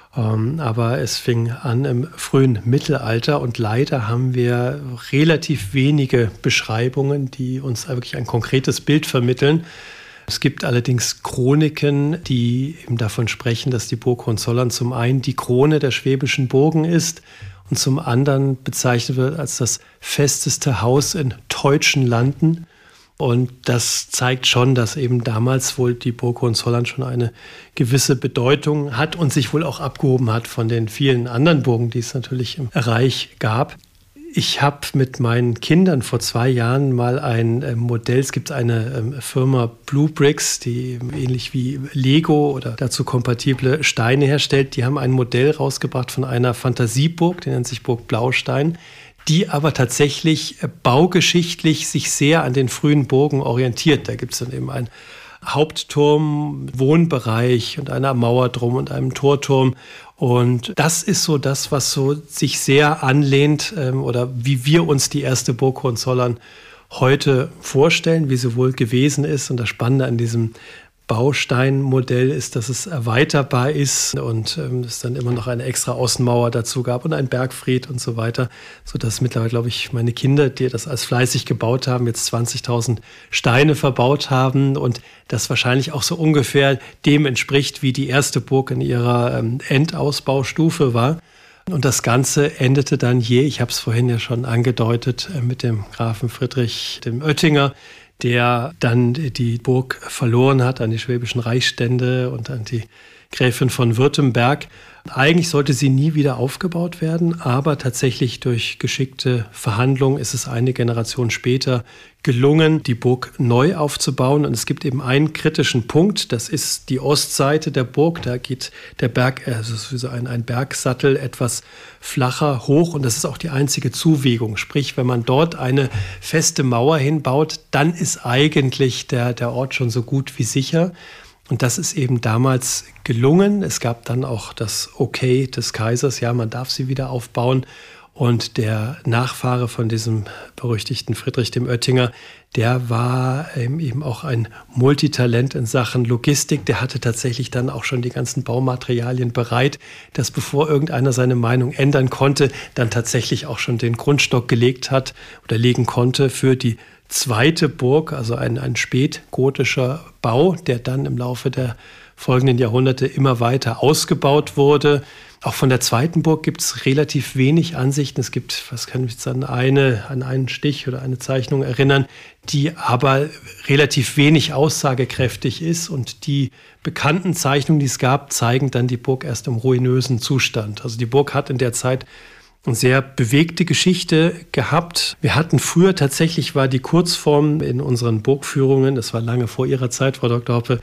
Aber es fing an im frühen Mittelalter und leider haben wir relativ wenige Beschreibungen, die uns wirklich ein konkretes Bild vermitteln. Es gibt allerdings Chroniken, die eben davon sprechen, dass die Burg Hohenzollern zum einen die Krone der schwäbischen Burgen ist und zum anderen bezeichnet wird als das festeste Haus in deutschen Landen. Und das zeigt schon, dass eben damals wohl die Burg Hohenzollern schon eine gewisse Bedeutung hat und sich wohl auch abgehoben hat von den vielen anderen Burgen, die es natürlich im Reich gab. Ich habe mit meinen Kindern vor 2 Jahren mal ein Modell, es gibt eine Firma Blue Bricks, die ähnlich wie Lego oder dazu kompatible Steine herstellt. Die haben ein Modell rausgebracht von einer Fantasieburg, die nennt sich Burg Blaustein, die aber tatsächlich baugeschichtlich sich sehr an den frühen Burgen orientiert. Da gibt es dann eben einen Hauptturm, Wohnbereich und einer Mauer drum und einem Torturm. Und das ist so das, was so sich sehr anlehnt oder wie wir uns die erste Burg Hohenzollern heute vorstellen, wie sie wohl gewesen ist. Und das Spannende an diesem Bausteinmodell ist, dass es erweiterbar ist und es dann immer noch eine extra Außenmauer dazu gab und ein Bergfried und so weiter, sodass mittlerweile, glaube ich, meine Kinder, die das als fleißig gebaut haben, jetzt 20.000 Steine verbaut haben und das wahrscheinlich auch so ungefähr dem entspricht, wie die erste Burg in ihrer Endausbaustufe war. Und das Ganze endete dann ich habe es vorhin ja schon angedeutet, mit dem Grafen Friedrich dem Oettinger, der dann die Burg verloren hat an die schwäbischen Reichsstände und an die Gräfin von Württemberg. Eigentlich sollte sie nie wieder aufgebaut werden, aber tatsächlich durch geschickte Verhandlungen ist es eine Generation später gelungen, die Burg neu aufzubauen. Und es gibt eben einen kritischen Punkt, das ist die Ostseite der Burg. Da geht der Berg, also es ist wie so ein Bergsattel, etwas flacher hoch und das ist auch die einzige Zuwegung. Sprich, wenn man dort eine feste Mauer hinbaut, dann ist eigentlich der Ort schon so gut wie sicher. Und das ist eben damals gelungen. Es gab dann auch das Okay des Kaisers, ja, man darf sie wieder aufbauen. Und der Nachfahre von diesem berüchtigten Friedrich dem Oettinger, der war eben auch ein Multitalent in Sachen Logistik. Der hatte tatsächlich dann auch schon die ganzen Baumaterialien bereit, dass bevor irgendeiner seine Meinung ändern konnte, dann tatsächlich auch schon den Grundstock gelegt hat oder legen konnte für die zweite Burg, also ein spätgotischer Bau, der dann im Laufe der folgenden Jahrhunderte immer weiter ausgebaut wurde. Auch von der zweiten Burg gibt es relativ wenig Ansichten. Es gibt, was kann ich jetzt an einen Stich oder eine Zeichnung erinnern, die aber relativ wenig aussagekräftig ist. Und die bekannten Zeichnungen, die es gab, zeigen dann die Burg erst im ruinösen Zustand. Also die Burg hat in der Zeit eine sehr bewegte Geschichte gehabt. Wir hatten früher tatsächlich, war die Kurzform in unseren Burgführungen, das war lange vor Ihrer Zeit, Frau Dr. Hoppe,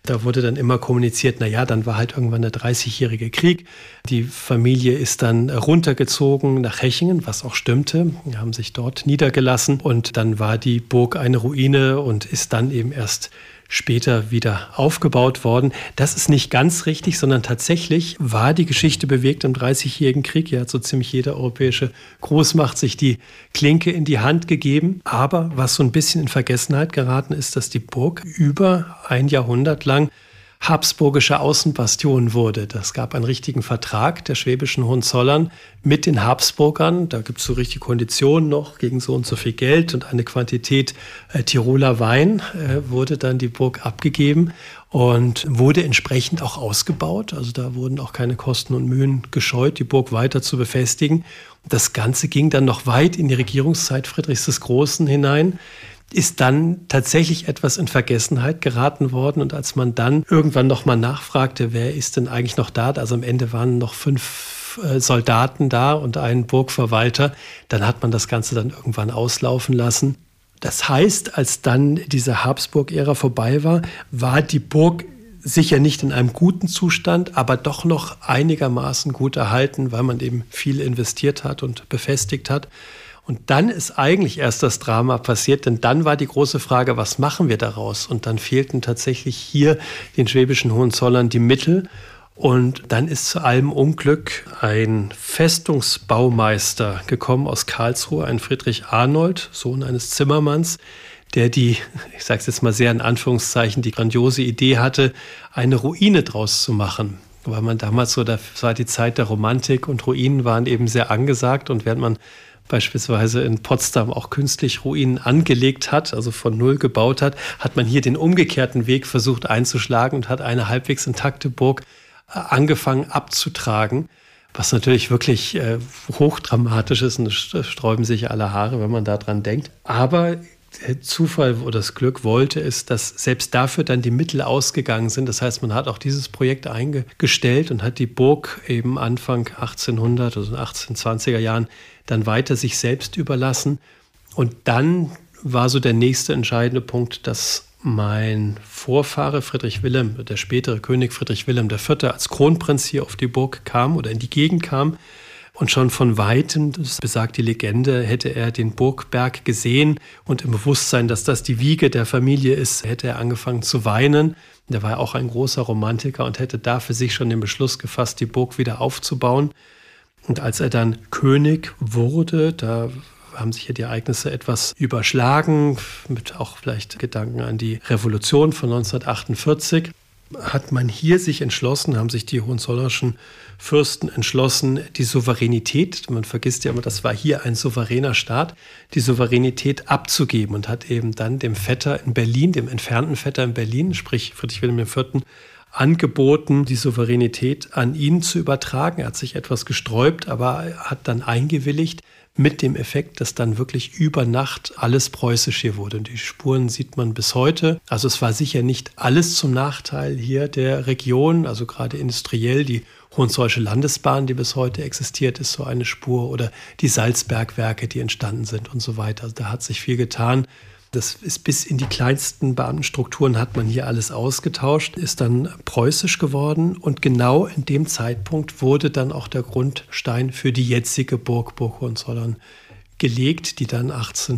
Da wurde dann immer kommuniziert, dann war halt irgendwann der 30-jährige Krieg. Die Familie ist dann runtergezogen nach Hechingen, was auch stimmte. Die haben sich dort niedergelassen und dann war die Burg eine Ruine und ist dann eben erst später wieder aufgebaut worden. Das ist nicht ganz richtig, sondern tatsächlich war die Geschichte bewegt im 30-jährigen Krieg. Hier hat so ziemlich jede europäische Großmacht sich die Klinke in die Hand gegeben. Aber was so ein bisschen in Vergessenheit geraten ist, dass die Burg über ein Jahrhundert lang habsburgische Außenbastion wurde. Das gab einen richtigen Vertrag der schwäbischen Hohenzollern mit den Habsburgern. Da gibt es so richtige Konditionen noch gegen so und so viel Geld und eine Quantität Tiroler Wein wurde dann die Burg abgegeben und wurde entsprechend auch ausgebaut. Also da wurden auch keine Kosten und Mühen gescheut, die Burg weiter zu befestigen. Das Ganze ging dann noch weit in die Regierungszeit Friedrichs des Großen hinein. Ist dann tatsächlich etwas in Vergessenheit geraten worden. Und als man dann irgendwann noch mal nachfragte, wer ist denn eigentlich noch da? Also am Ende waren noch 5 Soldaten da und ein Burgverwalter. Dann hat man das Ganze dann irgendwann auslaufen lassen. Das heißt, als dann diese Habsburg-Ära vorbei war, war die Burg sicher nicht in einem guten Zustand, aber doch noch einigermaßen gut erhalten, weil man eben viel investiert hat und befestigt hat. Und dann ist eigentlich erst das Drama passiert, denn dann war die große Frage, was machen wir daraus? Und dann fehlten tatsächlich hier den schwäbischen Hohenzollern die Mittel. Und dann ist zu allem Unglück ein Festungsbaumeister gekommen aus Karlsruhe, ein Friedrich Arnold, Sohn eines Zimmermanns, der ich sage es jetzt mal sehr in Anführungszeichen, die grandiose Idee hatte, eine Ruine draus zu machen. Weil man damals so, das war die Zeit der Romantik und Ruinen waren eben sehr angesagt. Und während man beispielsweise in Potsdam auch künstlich Ruinen angelegt hat, also von Null gebaut hat, hat man hier den umgekehrten Weg versucht einzuschlagen und hat eine halbwegs intakte Burg angefangen abzutragen, was natürlich wirklich hochdramatisch ist und es sträuben sich alle Haare, wenn man daran denkt. Aber der Zufall oder das Glück wollte es, dass selbst dafür dann die Mittel ausgegangen sind. Das heißt, man hat auch dieses Projekt eingestellt und hat die Burg eben Anfang 1800, also in den 1820er Jahren, dann weiter sich selbst überlassen. Und dann war so der nächste entscheidende Punkt, dass mein Vorfahre Friedrich Wilhelm, der spätere König Friedrich Wilhelm IV. Als Kronprinz hier auf die Burg kam oder in die Gegend kam. Und schon von Weitem, das besagt die Legende, hätte er den Burgberg gesehen und im Bewusstsein, dass das die Wiege der Familie ist, hätte er angefangen zu weinen. Der war ja auch ein großer Romantiker und hätte da für sich schon den Beschluss gefasst, die Burg wieder aufzubauen. Und als er dann König wurde, da haben sich ja die Ereignisse etwas überschlagen, mit auch vielleicht Gedanken an die Revolution von 1948, hat man hier sich entschlossen, haben sich die hohenzollerischen Fürsten entschlossen, die Souveränität, man vergisst ja immer, das war hier ein souveräner Staat, die Souveränität abzugeben und hat eben dann dem Vetter in Berlin, dem entfernten Vetter in Berlin, sprich Friedrich Wilhelm IV., angeboten, die Souveränität an ihn zu übertragen. Er hat sich etwas gesträubt, aber hat dann eingewilligt, mit dem Effekt, dass dann wirklich über Nacht alles preußisch hier wurde. Und die Spuren sieht man bis heute. Also es war sicher nicht alles zum Nachteil hier der Region, also gerade industriell die Hohenzollerische Landesbahn, die bis heute existiert, ist so eine Spur, oder die Salzbergwerke, die entstanden sind und so weiter. Also da hat sich viel getan. Das ist bis in die kleinsten Beamtenstrukturen hat man hier alles ausgetauscht, ist dann preußisch geworden. Und genau in dem Zeitpunkt wurde dann auch der Grundstein für die jetzige Burg Hohenzollern gelegt, die dann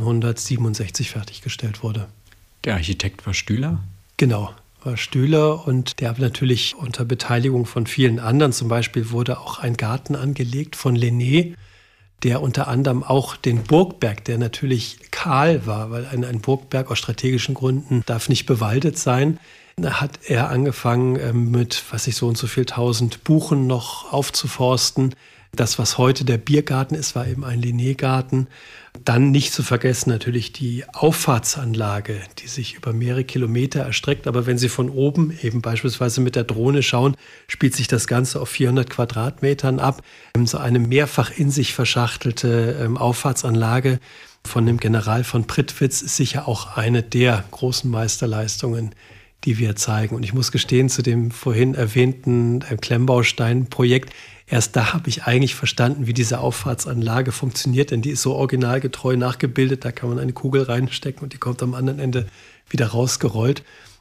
1867 fertiggestellt wurde.
Der Architekt war Stüler?
Genau, war Stüler, und der natürlich unter Beteiligung von vielen anderen, zum Beispiel wurde auch ein Garten angelegt von Lenné, der unter anderem auch den Burgberg, der natürlich kahl war, weil ein Burgberg aus strategischen Gründen darf nicht bewaldet sein, da hat er angefangen mit, so und so viel 1000 Buchen noch aufzuforsten. Das, was heute der Biergarten ist, war eben ein Lenné-Garten. Dann nicht zu vergessen natürlich die Auffahrtsanlage, die sich über mehrere Kilometer erstreckt. Aber wenn Sie von oben eben beispielsweise mit der Drohne schauen, spielt sich das Ganze auf 400 Quadratmetern ab. So eine mehrfach in sich verschachtelte Auffahrtsanlage von dem General von Prittwitz ist sicher auch eine der großen Meisterleistungen, die wir zeigen. Und ich muss gestehen, zu dem vorhin erwähnten Klemmbaustein-Projekt, erst da habe ich eigentlich verstanden, wie diese Auffahrtsanlage funktioniert, denn die ist so originalgetreu nachgebildet. Da kann man eine Kugel reinstecken und die kommt am anderen Ende wieder rausgerollt.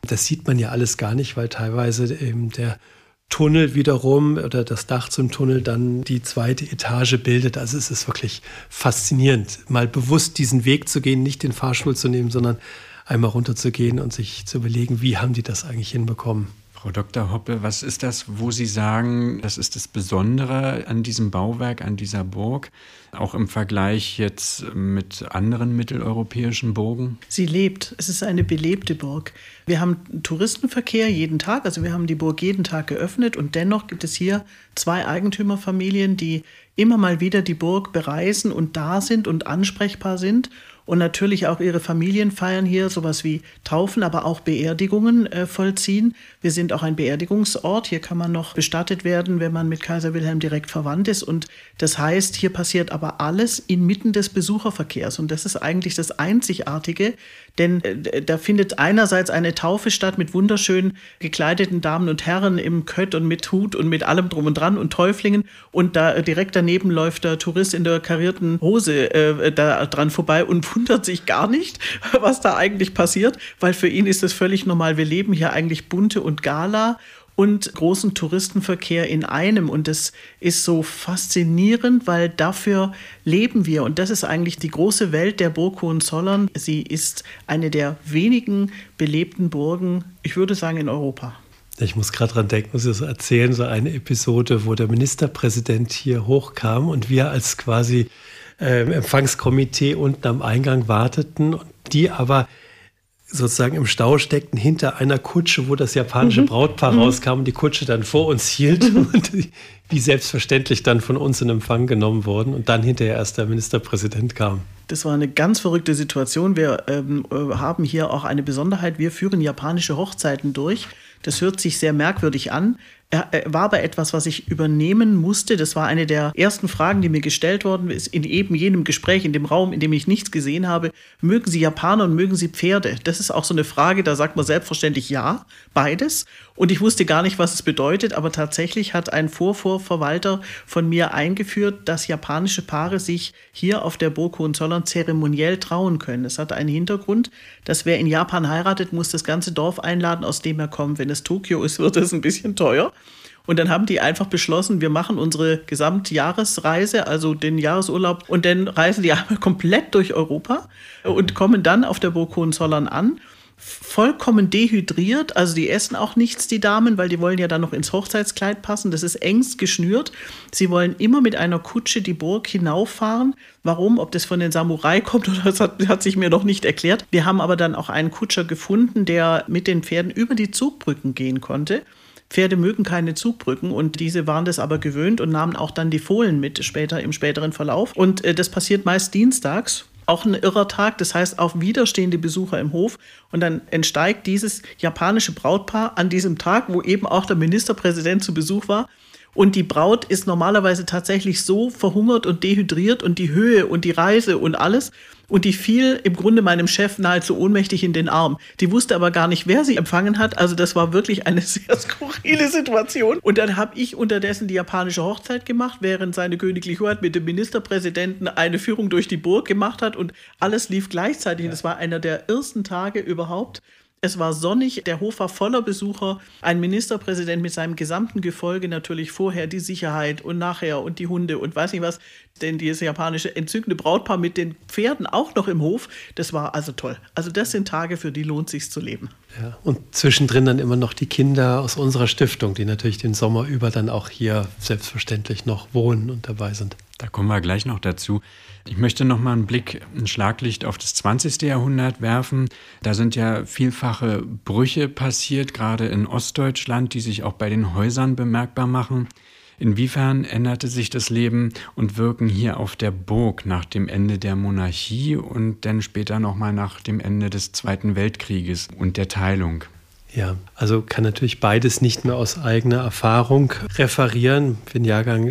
Das sieht man ja alles gar nicht, weil teilweise eben der Tunnel wiederum oder das Dach zum Tunnel dann die zweite Etage bildet. Also es ist wirklich faszinierend, mal bewusst diesen Weg zu gehen, nicht den Fahrstuhl zu nehmen, sondern einmal runterzugehen und sich zu überlegen, wie haben die das eigentlich hinbekommen.
Frau Dr. Hoppe, was ist das, wo Sie sagen, das ist das Besondere an diesem Bauwerk, an dieser Burg, auch im Vergleich jetzt mit anderen mitteleuropäischen Burgen?
Sie lebt. Es ist eine belebte Burg. Wir haben Touristenverkehr jeden Tag, also wir haben die Burg jeden Tag geöffnet und dennoch gibt es hier 2 Eigentümerfamilien, die immer mal wieder die Burg bereisen und da sind und ansprechbar sind. Und natürlich auch ihre Familien feiern hier sowas wie Taufen, aber auch Beerdigungen vollziehen. Wir sind auch ein Beerdigungsort. Hier kann man noch bestattet werden, wenn man mit Kaiser Wilhelm direkt verwandt ist. Und das heißt, hier passiert aber alles inmitten des Besucherverkehrs. Und das ist eigentlich das Einzigartige, denn da findet einerseits eine Taufe statt mit wunderschön gekleideten Damen und Herren im Kött und mit Hut und mit allem drum und dran und Täuflingen. Und da direkt daneben läuft der Tourist in der karierten Hose da dran vorbei und wundert sich gar nicht, was da eigentlich passiert, weil für ihn ist es völlig normal. Wir leben hier eigentlich bunte und Gala und großen Touristenverkehr in einem. Und das ist so faszinierend, weil dafür leben wir. Und das ist eigentlich die große Welt der Burg Hohenzollern. Sie ist eine der wenigen belebten Burgen, ich würde sagen, in Europa.
Ich muss gerade dran denken, muss ich so erzählen, so eine Episode, wo der Ministerpräsident hier hochkam und wir als quasi Empfangskomitee unten am Eingang warteten und die aber sozusagen im Stau steckten hinter einer Kutsche, wo das japanische Brautpaar rauskam und die Kutsche dann vor uns hielt und die selbstverständlich dann von uns in Empfang genommen wurden und dann hinterher erst der Ministerpräsident kam.
Das war eine ganz verrückte Situation. Wir haben hier auch eine Besonderheit. Wir führen japanische Hochzeiten durch. Das hört sich sehr merkwürdig an. War aber etwas, was ich übernehmen musste. Das war eine der ersten Fragen, die mir gestellt worden ist, in eben jenem Gespräch, in dem Raum, in dem ich nichts gesehen habe. Mögen Sie Japaner und mögen Sie Pferde? Das ist auch so eine Frage, da sagt man selbstverständlich ja, beides. Und ich wusste gar nicht, was es bedeutet, aber tatsächlich hat ein Vorverwalter von mir eingeführt, dass japanische Paare sich hier auf der Burg Hohenzollern zeremoniell trauen können. Es hat einen Hintergrund, dass wer in Japan heiratet, muss das ganze Dorf einladen, aus dem er kommt. Wenn es Tokio ist, wird es ein bisschen teuer. Und dann haben die einfach beschlossen, wir machen unsere Gesamtjahresreise, also den Jahresurlaub, und dann reisen die einmal komplett durch Europa und kommen dann auf der Burg Hohenzollern an. Vollkommen dehydriert, also die essen auch nichts, die Damen, weil die wollen ja dann noch ins Hochzeitskleid passen. Das ist engst geschnürt. Sie wollen immer mit einer Kutsche die Burg hinauffahren. Warum? Ob das von den Samurai kommt oder das hat sich mir noch nicht erklärt. Wir haben aber dann auch einen Kutscher gefunden, der mit den Pferden über die Zugbrücken gehen konnte. Pferde mögen keine Zugbrücken und diese waren das aber gewöhnt und nahmen auch dann die Fohlen mit im späteren Verlauf. Und das passiert meist dienstags. Auch ein irrer Tag, das heißt auf widerstehende Besucher im Hof. Und dann entsteigt dieses japanische Brautpaar an diesem Tag, wo eben auch der Ministerpräsident zu Besuch war. Und die Braut ist normalerweise tatsächlich so verhungert und dehydriert und die Höhe und die Reise und alles. Und die fiel im Grunde meinem Chef nahezu ohnmächtig in den Arm. Die wusste aber gar nicht, wer sie empfangen hat. Also das war wirklich eine sehr skurrile Situation. Und dann habe ich unterdessen die japanische Hochzeit gemacht, während seine Königliche Hoheit mit dem Ministerpräsidenten eine Führung durch die Burg gemacht hat. Und alles lief gleichzeitig. Und das war einer der ersten Tage überhaupt. Es war sonnig, der Hof war voller Besucher, ein Ministerpräsident mit seinem gesamten Gefolge, natürlich vorher die Sicherheit und nachher und die Hunde und weiß nicht was, denn dieses japanische entzückende Brautpaar mit den Pferden auch noch im Hof, das war also toll. Also das sind Tage, für die lohnt es sich zu leben.
Ja, und zwischendrin dann immer noch die Kinder aus unserer Stiftung, die natürlich den Sommer über dann auch hier selbstverständlich noch wohnen und dabei sind.
Da kommen wir gleich noch dazu. Ich möchte noch mal ein Schlaglicht auf das 20. Jahrhundert werfen. Da sind ja vielfache Brüche passiert, gerade in Ostdeutschland, die sich auch bei den Häusern bemerkbar machen. Inwiefern änderte sich das Leben und Wirken hier auf der Burg nach dem Ende der Monarchie und dann später noch mal nach dem Ende des Zweiten Weltkrieges und der Teilung?
Ja, also kann natürlich beides nicht mehr aus eigener Erfahrung referieren. Ich bin Jahrgang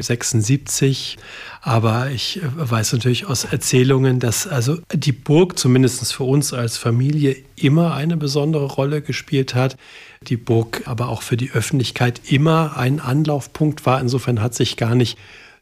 76, aber ich weiß natürlich aus Erzählungen, dass also die Burg zumindest für uns als Familie immer eine besondere Rolle gespielt hat. Die Burg aber auch für die Öffentlichkeit immer ein Anlaufpunkt war. Insofern hat sich gar nicht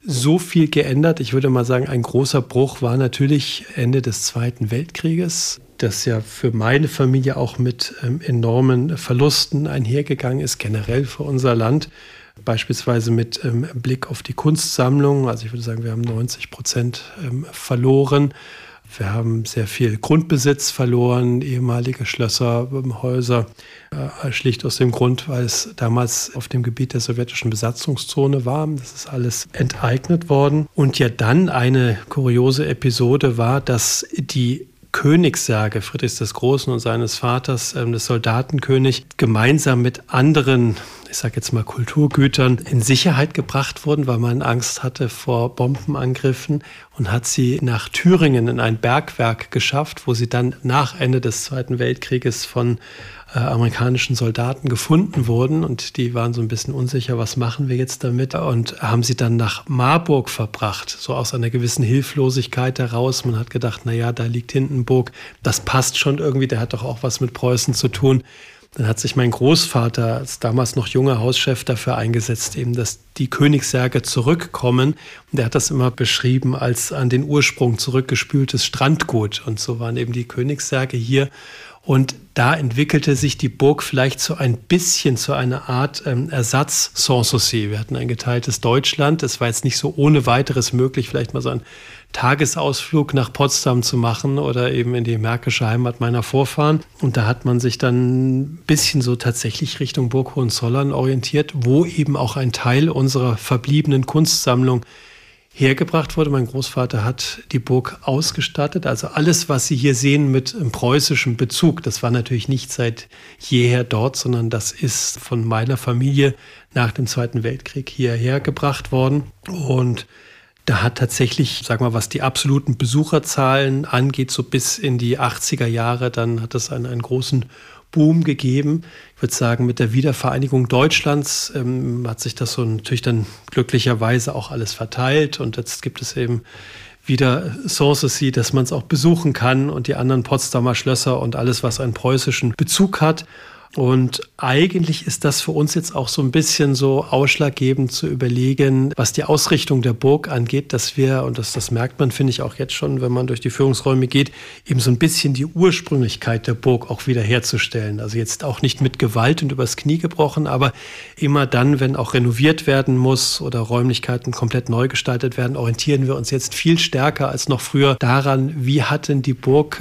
so viel geändert. Ich würde mal sagen, ein großer Bruch war natürlich Ende des Zweiten Weltkrieges, das ja für meine Familie auch mit enormen Verlusten einhergegangen ist, generell für unser Land. Beispielsweise mit Blick auf die Kunstsammlung. Also ich würde sagen, wir haben 90% verloren. Wir haben sehr viel Grundbesitz verloren, ehemalige Schlösser, Häuser, schlicht aus dem Grund, weil es damals auf dem Gebiet der sowjetischen Besatzungszone war. Das ist alles enteignet worden. Und ja dann eine kuriose Episode war, dass die Königssärge Friedrichs des Großen und seines Vaters, des Soldatenkönig, gemeinsam mit anderen, ich sage jetzt mal Kulturgütern, in Sicherheit gebracht wurden, weil man Angst hatte vor Bombenangriffen, und hat sie nach Thüringen in ein Bergwerk geschafft, wo sie dann nach Ende des Zweiten Weltkrieges von amerikanischen Soldaten gefunden wurden, und die waren so ein bisschen unsicher, was machen wir jetzt damit, und haben sie dann nach Marburg verbracht, so aus einer gewissen Hilflosigkeit heraus. Man hat gedacht, naja, da liegt Hindenburg, das passt schon irgendwie, der hat doch auch was mit Preußen zu tun. Dann hat sich mein Großvater als damals noch junger Hauschef dafür eingesetzt, eben, dass die Königssärge zurückkommen. Und der hat das immer beschrieben als an den Ursprung zurückgespültes Strandgut. Und so waren eben die Königssärge hier. Und da entwickelte sich die Burg vielleicht so ein bisschen zu einer Art Ersatz Sanssouci. Wir hatten ein geteiltes Deutschland. Es war jetzt nicht so ohne weiteres möglich, vielleicht mal so einen Tagesausflug nach Potsdam zu machen oder eben in die märkische Heimat meiner Vorfahren. Und da hat man sich dann ein bisschen so tatsächlich Richtung Burg Hohenzollern orientiert, wo eben auch ein Teil unserer verbliebenen Kunstsammlung hergebracht wurde. Mein Großvater hat die Burg ausgestattet. Also alles, was Sie hier sehen mit preußischem Bezug, das war natürlich nicht seit jeher dort, sondern das ist von meiner Familie nach dem Zweiten Weltkrieg hierher gebracht worden. Und da hat tatsächlich, sag mal, was die absoluten Besucherzahlen angeht, so bis in die 80er Jahre, dann hat es einen großen Boom gegeben. Ich würde sagen, mit der Wiedervereinigung Deutschlands hat sich das so natürlich dann glücklicherweise auch alles verteilt. Und jetzt gibt es eben wieder Sanssouci, dass man es auch besuchen kann, und die anderen Potsdamer Schlösser und alles, was einen preußischen Bezug hat. Und eigentlich ist das für uns jetzt auch so ein bisschen so ausschlaggebend zu überlegen, was die Ausrichtung der Burg angeht, dass wir, und das merkt man, finde ich, auch jetzt schon, wenn man durch die Führungsräume geht, eben so ein bisschen die Ursprünglichkeit der Burg auch wieder herzustellen. Also jetzt auch nicht mit Gewalt und übers Knie gebrochen, aber immer dann, wenn auch renoviert werden muss oder Räumlichkeiten komplett neu gestaltet werden, orientieren wir uns jetzt viel stärker als noch früher daran, wie hat denn die Burg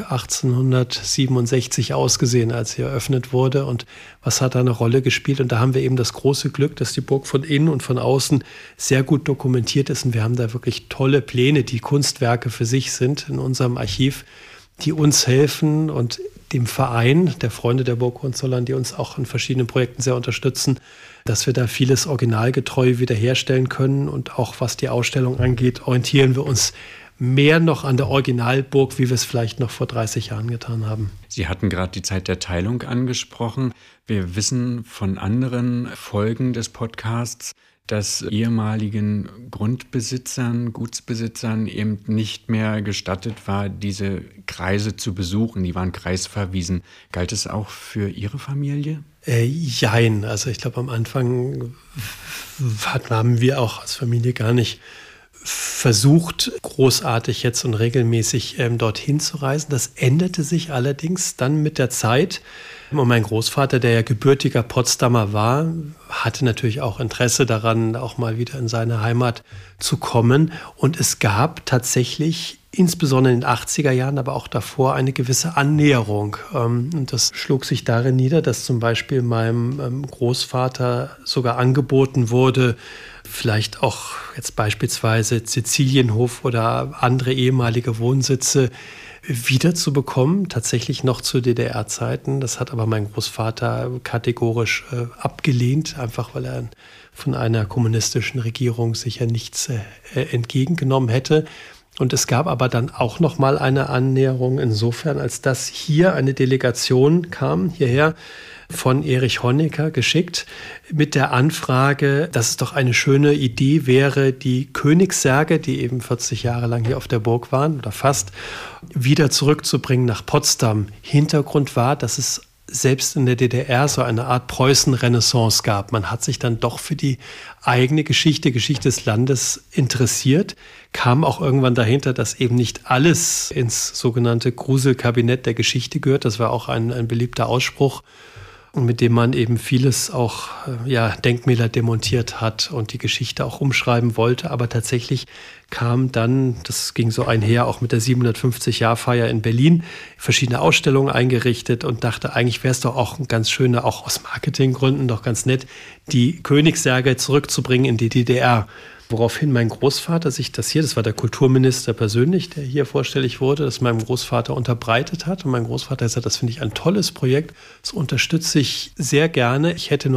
1867 ausgesehen, als sie eröffnet wurde, und was hat da eine Rolle gespielt. Und da haben wir eben das große Glück, dass die Burg von innen und von außen sehr gut dokumentiert ist. Und wir haben da wirklich tolle Pläne, die Kunstwerke für sich sind in unserem Archiv, die uns helfen, und dem Verein der Freunde der Burg Hohenzollern, die uns auch in verschiedenen Projekten sehr unterstützen, dass wir da vieles originalgetreu wiederherstellen können. Und auch was die Ausstellung angeht, orientieren wir uns mehr noch an der Originalburg, wie wir es vielleicht noch vor 30 Jahren getan haben.
Sie hatten gerade die Zeit der Teilung angesprochen. Wir wissen von anderen Folgen des Podcasts, dass ehemaligen Grundbesitzern, Gutsbesitzern eben nicht mehr gestattet war, diese Kreise zu besuchen. Die waren kreisverwiesen. Galt es auch für Ihre Familie?
Jein. Also ich glaube, am Anfang haben wir auch als Familie gar nicht versucht, großartig jetzt und regelmäßig dorthin zu reisen. Das änderte sich allerdings dann mit der Zeit. Und mein Großvater, der ja gebürtiger Potsdamer war, hatte natürlich auch Interesse daran, auch mal wieder in seine Heimat zu kommen. Und es gab tatsächlich, insbesondere in den 80er Jahren, aber auch davor, eine gewisse Annäherung. Und das schlug sich darin nieder, dass zum Beispiel meinem Großvater sogar angeboten wurde, vielleicht auch jetzt beispielsweise Sizilienhof oder andere ehemalige Wohnsitze wiederzubekommen, tatsächlich noch zu DDR-Zeiten. Das hat aber mein Großvater kategorisch abgelehnt, einfach weil er von einer kommunistischen Regierung sicher nichts entgegengenommen hätte. Und es gab aber dann auch noch mal eine Annäherung insofern, als dass hier eine Delegation kam, hierher, von Erich Honecker geschickt, mit der Anfrage, dass es doch eine schöne Idee wäre, die Königssärge, die eben 40 Jahre lang hier auf der Burg waren, oder fast, wieder zurückzubringen nach Potsdam. Hintergrund war, dass es selbst in der DDR so eine Art Preußen-Renaissance gab. Man hat sich dann doch für die eigene Geschichte des Landes interessiert, kam auch irgendwann dahinter, dass eben nicht alles ins sogenannte Gruselkabinett der Geschichte gehört. Das war auch ein beliebter Ausspruch, mit dem man eben vieles auch Denkmäler demontiert hat und die Geschichte auch umschreiben wollte. Aber tatsächlich kam dann, das ging so einher, auch mit der 750-Jahr-Feier in Berlin, verschiedene Ausstellungen eingerichtet und dachte, eigentlich wäre es doch auch ein ganz schöner, auch aus Marketinggründen doch ganz nett, die Königssärge zurückzubringen in die DDR. Woraufhin mein Großvater sich das war der Kulturminister persönlich, der hier vorstellig wurde, das meinem Großvater unterbreitet hat. Und mein Großvater hat gesagt, das finde ich ein tolles Projekt, das unterstütze ich sehr gerne.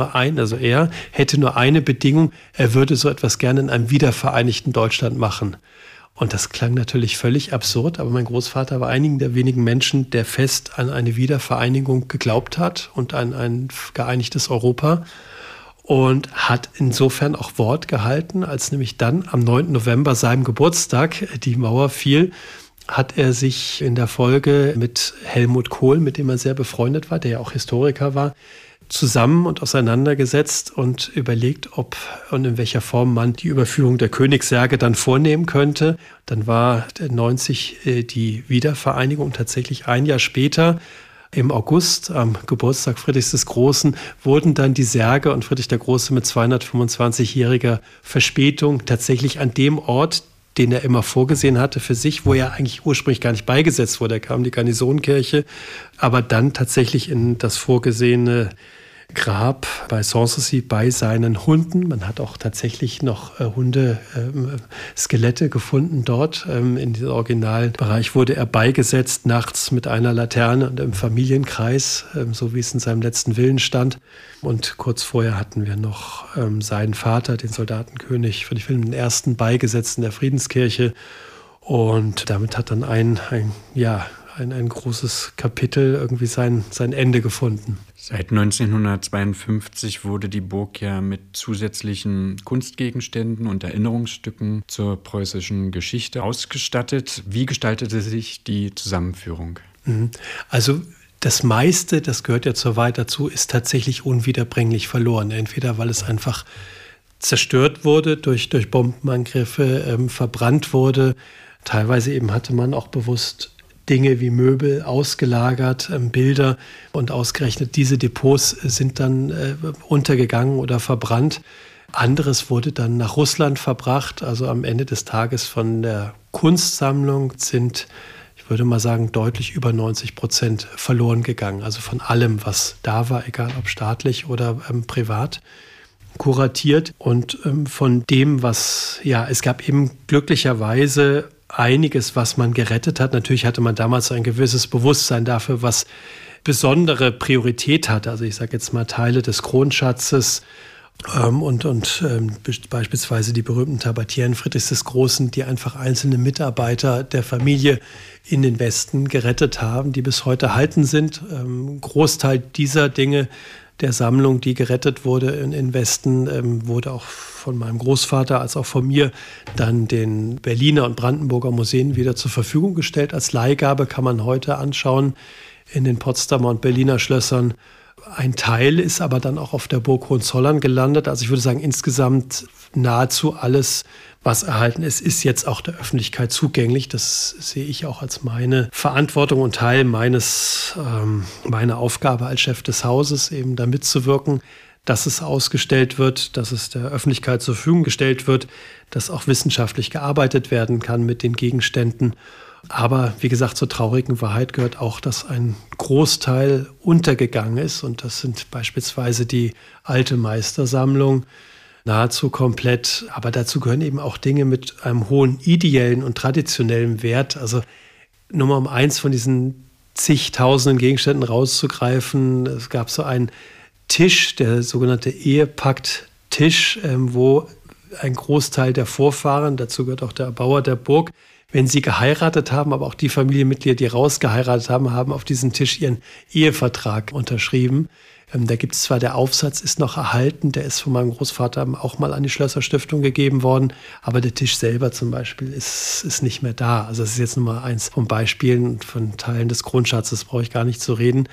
Er hätte nur eine Bedingung, er würde so etwas gerne in einem wiedervereinigten Deutschland machen. Und das klang natürlich völlig absurd, aber mein Großvater war einigen der wenigen Menschen, der fest an eine Wiedervereinigung geglaubt hat und an ein geeinigtes Europa. Und hat insofern auch Wort gehalten, als nämlich dann am 9. November, seinem Geburtstag, die Mauer fiel, hat er sich in der Folge mit Helmut Kohl, mit dem er sehr befreundet war, der ja auch Historiker war, zusammen und auseinandergesetzt und überlegt, ob und in welcher Form man die Überführung der Königssärge dann vornehmen könnte. Dann war 90 die Wiedervereinigung, tatsächlich ein Jahr später. Im August, am Geburtstag Friedrichs des Großen, wurden dann die Särge und Friedrich der Große mit 225-jähriger Verspätung tatsächlich an dem Ort, den er immer vorgesehen hatte für sich, wo er eigentlich ursprünglich gar nicht beigesetzt wurde. Er kam die Garnisonkirche, aber dann tatsächlich in das vorgesehene Grab bei Sanssouci bei seinen Hunden. Man hat auch tatsächlich noch Hundeskelette gefunden dort. In diesem Originalbereich wurde er beigesetzt, nachts mit einer Laterne und im Familienkreis, so wie es in seinem letzten Willen stand. Und kurz vorher hatten wir noch seinen Vater, den Soldatenkönig Friedrich Wilhelm I., beigesetzt in der Friedenskirche. Und damit hat dann ein großes Kapitel irgendwie sein Ende gefunden.
Seit 1952 wurde die Burg ja mit zusätzlichen Kunstgegenständen und Erinnerungsstücken zur preußischen Geschichte ausgestattet. Wie gestaltete sich die Zusammenführung?
Also das meiste, das gehört ja zur Wahrheit dazu, ist tatsächlich unwiederbringlich verloren. Entweder weil es einfach zerstört wurde durch Bombenangriffe, verbrannt wurde. Teilweise eben hatte man auch bewusst Dinge wie Möbel ausgelagert, Bilder, und ausgerechnet diese Depots sind dann untergegangen oder verbrannt. Anderes wurde dann nach Russland verbracht. Also am Ende des Tages von der Kunstsammlung sind, ich würde mal sagen, deutlich über 90% verloren gegangen. Also von allem, was da war, egal ob staatlich oder privat kuratiert. Und von dem, es gab eben glücklicherweise einiges, was man gerettet hat. Natürlich hatte man damals ein gewisses Bewusstsein dafür, was besondere Priorität hatte. Also ich sage jetzt mal Teile des Kronschatzes und beispielsweise die berühmten Tabatieren Friedrichs des Großen, die einfach einzelne Mitarbeiter der Familie in den Westen gerettet haben, die bis heute erhalten sind. Großteil dieser Dinge der Sammlung, die gerettet wurde in Westen, wurde auch von meinem Großvater als auch von mir dann den Berliner und Brandenburger Museen wieder zur Verfügung gestellt. Als Leihgabe kann man heute anschauen in den Potsdamer und Berliner Schlössern. Ein Teil ist aber dann auch auf der Burg Hohenzollern gelandet. Also ich würde sagen, insgesamt nahezu alles, was erhalten ist, ist jetzt auch der Öffentlichkeit zugänglich. Das sehe ich auch als meine Verantwortung und Teil meiner Aufgabe als Chef des Hauses, eben da mitzuwirken, dass es ausgestellt wird, dass es der Öffentlichkeit zur Verfügung gestellt wird, dass auch wissenschaftlich gearbeitet werden kann mit den Gegenständen. Aber wie gesagt, zur traurigen Wahrheit gehört auch, dass ein Großteil untergegangen ist. Und das sind beispielsweise die alte Meistersammlung, nahezu komplett. Aber dazu gehören eben auch Dinge mit einem hohen ideellen und traditionellen Wert. Also nur mal um eins von diesen zigtausenden Gegenständen rauszugreifen. Es gab so einen Tisch, der sogenannte Ehepakt-Tisch, wo ein Großteil der Vorfahren, dazu gehört auch der Erbauer der Burg, wenn sie geheiratet haben, aber auch die Familienmitglieder, die rausgeheiratet haben, haben auf diesen Tisch ihren Ehevertrag unterschrieben. Da gibt es zwar, der Aufsatz ist noch erhalten, der ist von meinem Großvater auch mal an die Schlösserstiftung gegeben worden, aber der Tisch selber zum Beispiel ist nicht mehr da. Also das ist jetzt nur mal eins von Beispielen und von Teilen des Grundschatzes, brauche ich gar nicht zu reden.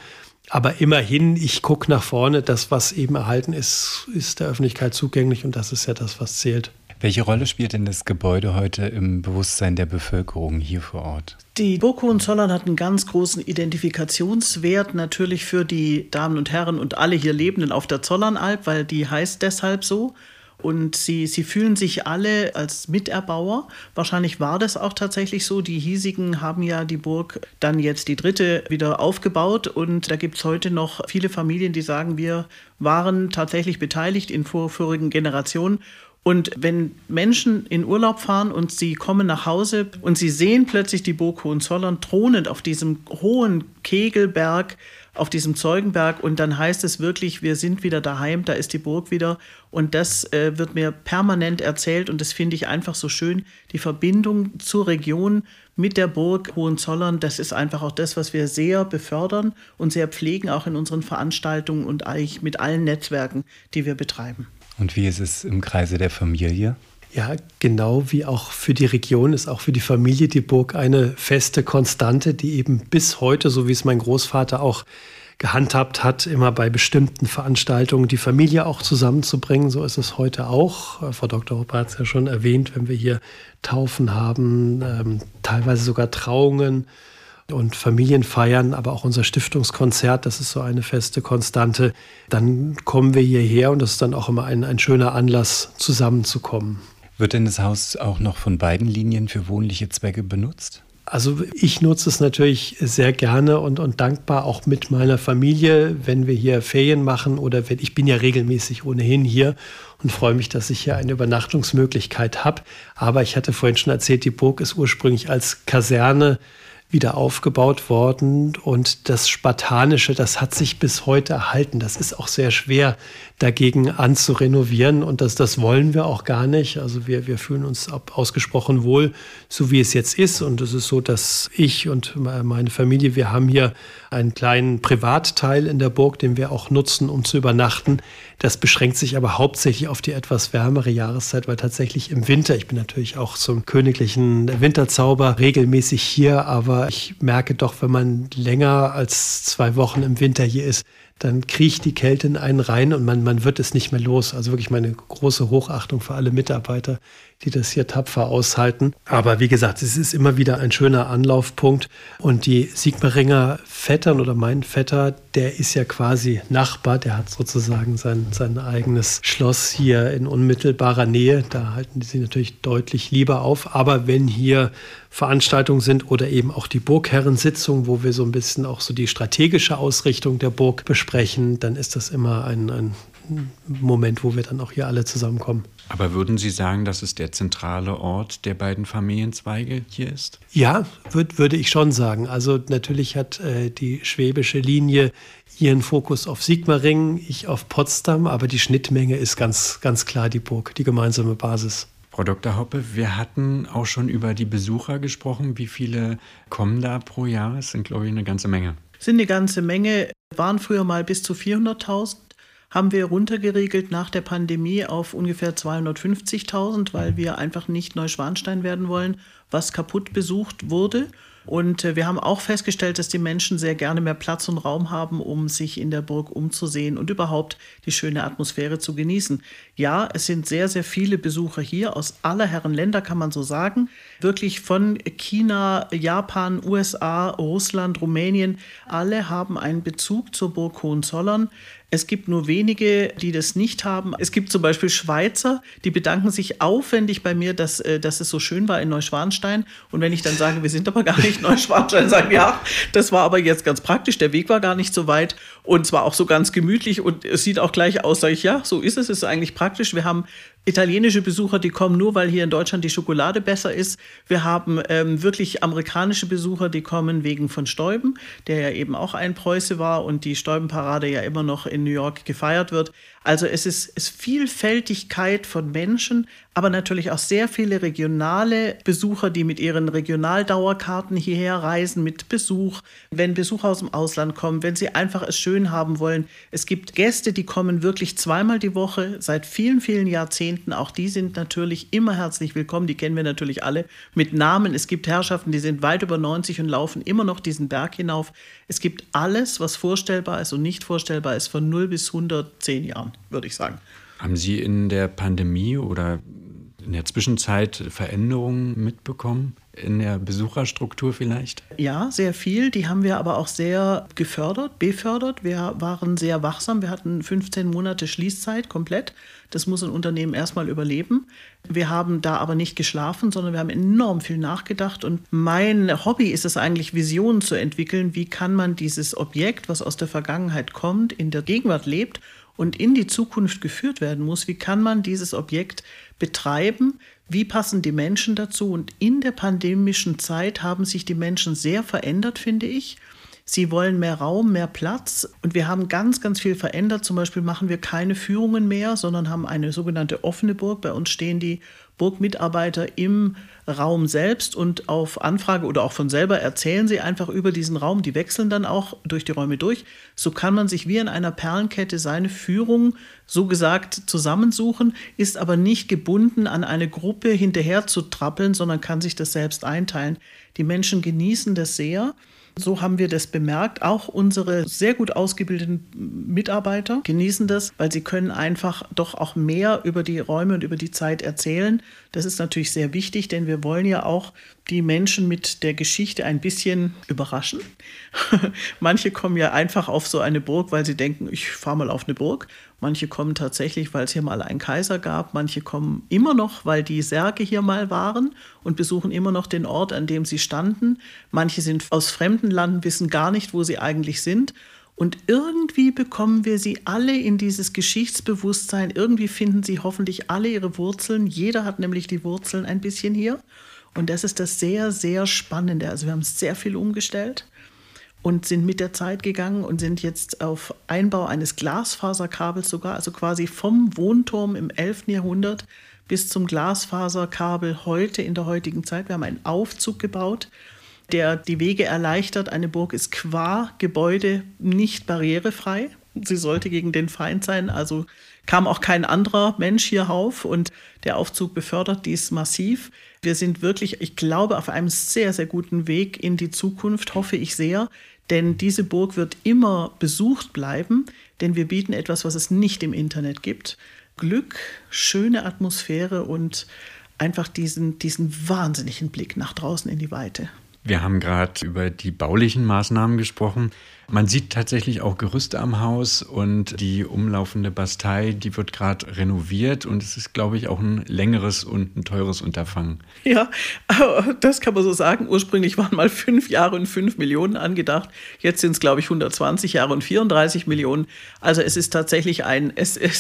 Aber immerhin, ich gucke nach vorne, das, was eben erhalten ist, ist der Öffentlichkeit zugänglich und das ist ja das, was zählt.
Welche Rolle spielt denn das Gebäude heute im Bewusstsein der Bevölkerung hier vor Ort?
Die Burg Hohenzollern hat einen ganz großen Identifikationswert natürlich für die Damen und Herren und alle hier Lebenden auf der Zollernalb, weil die heißt deshalb so. Und sie fühlen sich alle als Miterbauer. Wahrscheinlich war das auch tatsächlich so. Die hiesigen haben ja die Burg dann jetzt die dritte wieder aufgebaut. Und da gibt es heute noch viele Familien, die sagen, wir waren tatsächlich beteiligt in vorherigen Generationen. Und wenn Menschen in Urlaub fahren und sie kommen nach Hause und sie sehen plötzlich die Burg Hohenzollern thronend auf diesem hohen Kegelberg, auf diesem Zeugenberg und dann heißt es wirklich, wir sind wieder daheim, da ist die Burg wieder und das wird mir permanent erzählt und das finde ich einfach so schön, die Verbindung zur Region mit der Burg Hohenzollern, das ist einfach auch das, was wir sehr befördern und sehr pflegen, auch in unseren Veranstaltungen und eigentlich mit allen Netzwerken, die wir betreiben.
Und wie ist es im Kreise der Familie?
Ja, genau wie auch für die Region ist auch für die Familie die Burg eine feste Konstante, die eben bis heute, so wie es mein Großvater auch gehandhabt hat, immer bei bestimmten Veranstaltungen die Familie auch zusammenzubringen. So ist es heute auch. Frau Dr. Hoppe hat es ja schon erwähnt, wenn wir hier Taufen haben, teilweise sogar Trauungen und Familienfeiern, aber auch unser Stiftungskonzert, das ist so eine feste Konstante. Dann kommen wir hierher und das ist dann auch immer ein schöner Anlass, zusammenzukommen.
Wird denn das Haus auch noch von beiden Linien für wohnliche Zwecke benutzt?
Also ich nutze es natürlich sehr gerne und dankbar auch mit meiner Familie, wenn wir hier Ferien machen oder ich bin ja regelmäßig ohnehin hier und freue mich, dass ich hier eine Übernachtungsmöglichkeit habe. Aber ich hatte vorhin schon erzählt, die Burg ist ursprünglich als Kaserne wieder aufgebaut worden und das Spartanische, das hat sich bis heute erhalten. Das ist auch sehr schwer dagegen anzurenovieren und das wollen wir auch gar nicht. Also wir fühlen uns ausgesprochen wohl, so wie es jetzt ist und es ist so, dass ich und meine Familie, wir haben hier einen kleinen Privatteil in der Burg, den wir auch nutzen, um zu übernachten. Das beschränkt sich aber hauptsächlich auf die etwas wärmere Jahreszeit, weil tatsächlich im Winter, ich bin natürlich auch zum königlichen Winterzauber regelmäßig hier, aber ich merke doch, wenn man länger als 2 Wochen im Winter hier ist, dann kriecht die Kälte in einen rein und man wird es nicht mehr los. Also wirklich meine große Hochachtung für alle Mitarbeiter, die das hier tapfer aushalten. Aber wie gesagt, es ist immer wieder ein schöner Anlaufpunkt. Und die Sigmaringer Vettern oder mein Vetter, der ist ja quasi Nachbar. Der hat sozusagen sein eigenes Schloss hier in unmittelbarer Nähe. Da halten die sich natürlich deutlich lieber auf. Aber wenn hier Veranstaltungen sind oder eben auch die Burgherrensitzung, wo wir so ein bisschen auch so die strategische Ausrichtung der Burg besprechen, dann ist das immer ein Moment, wo wir dann auch hier alle zusammenkommen.
Aber würden Sie sagen, dass es der zentrale Ort der beiden Familienzweige hier ist?
Ja, würde ich schon sagen. Also natürlich hat die schwäbische Linie ihren Fokus auf Sigmaringen, ich auf Potsdam, aber die Schnittmenge ist ganz, ganz klar die Burg, die gemeinsame Basis.
Frau Dr. Hoppe, wir hatten auch schon über die Besucher gesprochen. Wie viele kommen da pro Jahr? Es sind, glaube ich, eine ganze Menge.
Es sind eine ganze Menge, waren früher mal bis zu 400.000. Haben wir runtergeregelt nach der Pandemie auf ungefähr 250.000, weil wir einfach nicht Neuschwanstein werden wollen, was kaputt besucht wurde. Und wir haben auch festgestellt, dass die Menschen sehr gerne mehr Platz und Raum haben, um sich in der Burg umzusehen und überhaupt die schöne Atmosphäre zu genießen. Ja, es sind sehr, sehr viele Besucher hier aus aller Herren Länder, kann man so sagen. Wirklich von China, Japan, USA, Russland, Rumänien. Alle haben einen Bezug zur Burg Hohenzollern. Es gibt nur wenige, die das nicht haben. Es gibt zum Beispiel Schweizer, die bedanken sich aufwendig bei mir, dass es so schön war in Neuschwanstein. Und wenn ich dann sage, wir sind aber gar nicht Neuschwanstein, sagen ja, das war aber jetzt ganz praktisch, der Weg war gar nicht so weit und zwar auch so ganz gemütlich und es sieht auch gleich aus, sage ich, ja, so ist es, ist eigentlich praktisch. Wir haben italienische Besucher, die kommen nur, weil hier in Deutschland die Schokolade besser ist. Wir haben wirklich amerikanische Besucher, die kommen wegen von Steuben, der ja eben auch ein Preuße war und die Steubenparade ja immer noch in in New York gefeiert wird. Also es ist Vielfältigkeit von Menschen, aber natürlich auch sehr viele regionale Besucher, die mit ihren Regionaldauerkarten hierher reisen, mit Besuch, wenn Besucher aus dem Ausland kommen, wenn sie einfach es schön haben wollen. Es gibt Gäste, die kommen wirklich zweimal die Woche, seit vielen, vielen Jahrzehnten. Auch die sind natürlich immer herzlich willkommen. Die kennen wir natürlich alle mit Namen. Es gibt Herrschaften, die sind weit über 90 und laufen immer noch diesen Berg hinauf. Es gibt alles, was vorstellbar ist und nicht vorstellbar ist, von 0 bis 110 Jahren, würde ich sagen.
Haben Sie in der Pandemie oder in der Zwischenzeit Veränderungen mitbekommen? In der Besucherstruktur vielleicht?
Ja, sehr viel. Die haben wir aber auch sehr befördert. Wir waren sehr wachsam. Wir hatten 15 Monate Schließzeit komplett. Das muss ein Unternehmen erstmal überleben. Wir haben da aber nicht geschlafen, sondern wir haben enorm viel nachgedacht. Und mein Hobby ist es eigentlich, Visionen zu entwickeln. Wie kann man dieses Objekt, was aus der Vergangenheit kommt, in der Gegenwart lebt und in die Zukunft geführt werden muss, wie kann man dieses Objekt betreiben? Wie passen die Menschen dazu? Und in der pandemischen Zeit haben sich die Menschen sehr verändert, finde ich. Sie wollen mehr Raum, mehr Platz. Und wir haben ganz, ganz viel verändert. Zum Beispiel machen wir keine Führungen mehr, sondern haben eine sogenannte offene Burg. Bei uns stehen die Burgmitarbeiter im Raum selbst und auf Anfrage oder auch von selber erzählen sie einfach über diesen Raum. Die wechseln dann auch durch die Räume durch. So kann man sich wie in einer Perlenkette seine Führung, so gesagt, zusammensuchen, ist aber nicht gebunden an eine Gruppe hinterher zu trappeln, sondern kann sich das selbst einteilen. Die Menschen genießen das sehr. So haben wir das bemerkt. Auch unsere sehr gut ausgebildeten Mitarbeiter genießen das, weil sie können einfach doch auch mehr über die Räume und über die Zeit erzählen. Das ist natürlich sehr wichtig, denn wir wollen ja auch die Menschen mit der Geschichte ein bisschen überraschen. Manche kommen ja einfach auf so eine Burg, weil sie denken, ich fahre mal auf eine Burg. Manche kommen tatsächlich, weil es hier mal einen Kaiser gab. Manche kommen immer noch, weil die Särge hier mal waren und besuchen immer noch den Ort, an dem sie standen. Manche sind aus fremden Landen, wissen gar nicht, wo sie eigentlich sind. Und irgendwie bekommen wir sie alle in dieses Geschichtsbewusstsein. Irgendwie finden sie hoffentlich alle ihre Wurzeln. Jeder hat nämlich die Wurzeln ein bisschen hier. Und das ist das sehr, sehr Spannende. Also wir haben sehr viel umgestellt und sind mit der Zeit gegangen und sind jetzt auf Einbau eines Glasfaserkabels sogar, also quasi vom Wohnturm im 11. Jahrhundert bis zum Glasfaserkabel heute in der heutigen Zeit. Wir haben einen Aufzug gebaut, der die Wege erleichtert. Eine Burg ist qua Gebäude nicht barrierefrei. Sie sollte gegen den Feind sein, also kam auch kein anderer Mensch hier rauf und der Aufzug befördert dies massiv. Wir sind wirklich, ich glaube, auf einem sehr, sehr guten Weg in die Zukunft, hoffe ich sehr, denn diese Burg wird immer besucht bleiben, denn wir bieten etwas, was es nicht im Internet gibt. Glück, schöne Atmosphäre und einfach diesen wahnsinnigen Blick nach draußen in die Weite.
Wir haben gerade über die baulichen Maßnahmen gesprochen. Man sieht tatsächlich auch Gerüste am Haus und die umlaufende Bastei, die wird gerade renoviert und es ist, glaube ich, auch ein längeres und ein teures Unterfangen.
Ja, das kann man so sagen. Ursprünglich waren mal 5 Jahre und 5 Millionen angedacht. Jetzt sind es, glaube ich, 120 Jahre und 34 Millionen. Also es ist tatsächlich eine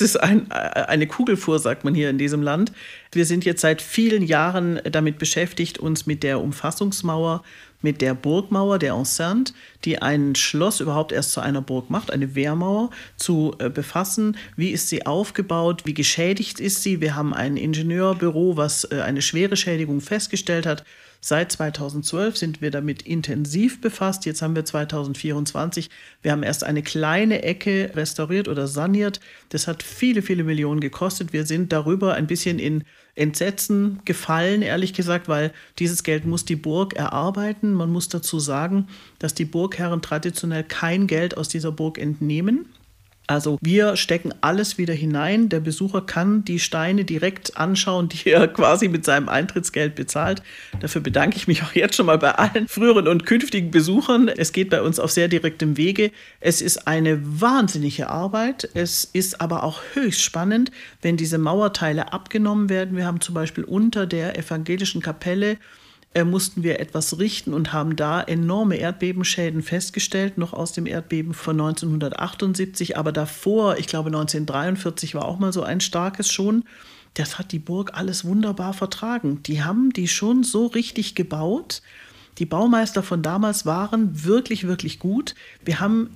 Kugelfuhr, sagt man hier in diesem Land. Wir sind jetzt seit vielen Jahren damit beschäftigt, uns mit der Umfassungsmauer, mit der Burgmauer, der Enceinte, die ein Schloss überhaupt erst zu einer Burg macht, eine Wehrmauer, zu befassen. Wie ist sie aufgebaut? Wie geschädigt ist sie? Wir haben ein Ingenieurbüro, was eine schwere Schädigung festgestellt hat. Seit 2012 sind wir damit intensiv befasst. Jetzt haben wir 2024. Wir haben erst eine kleine Ecke restauriert oder saniert. Das hat viele, viele Millionen gekostet. Wir sind darüber ein bisschen in Entsetzen gefallen, ehrlich gesagt, weil dieses Geld muss die Burg erarbeiten. Man muss dazu sagen, dass die Burgherren traditionell kein Geld aus dieser Burg entnehmen. Also wir stecken alles wieder hinein. Der Besucher kann die Steine direkt anschauen, die er quasi mit seinem Eintrittsgeld bezahlt. Dafür bedanke ich mich auch jetzt schon mal bei allen früheren und künftigen Besuchern. Es geht bei uns auf sehr direktem Wege. Es ist eine wahnsinnige Arbeit. Es ist aber auch höchst spannend, wenn diese Mauerteile abgenommen werden. Wir haben zum Beispiel unter der evangelischen Kapelle mussten wir etwas richten und haben da enorme Erdbebenschäden festgestellt, noch aus dem Erdbeben von 1978. Aber davor, ich glaube 1943 war auch mal so ein starkes schon. Das hat die Burg alles wunderbar vertragen. Die haben die schon so richtig gebaut, Die Baumeister von damals waren wirklich, wirklich gut. Wir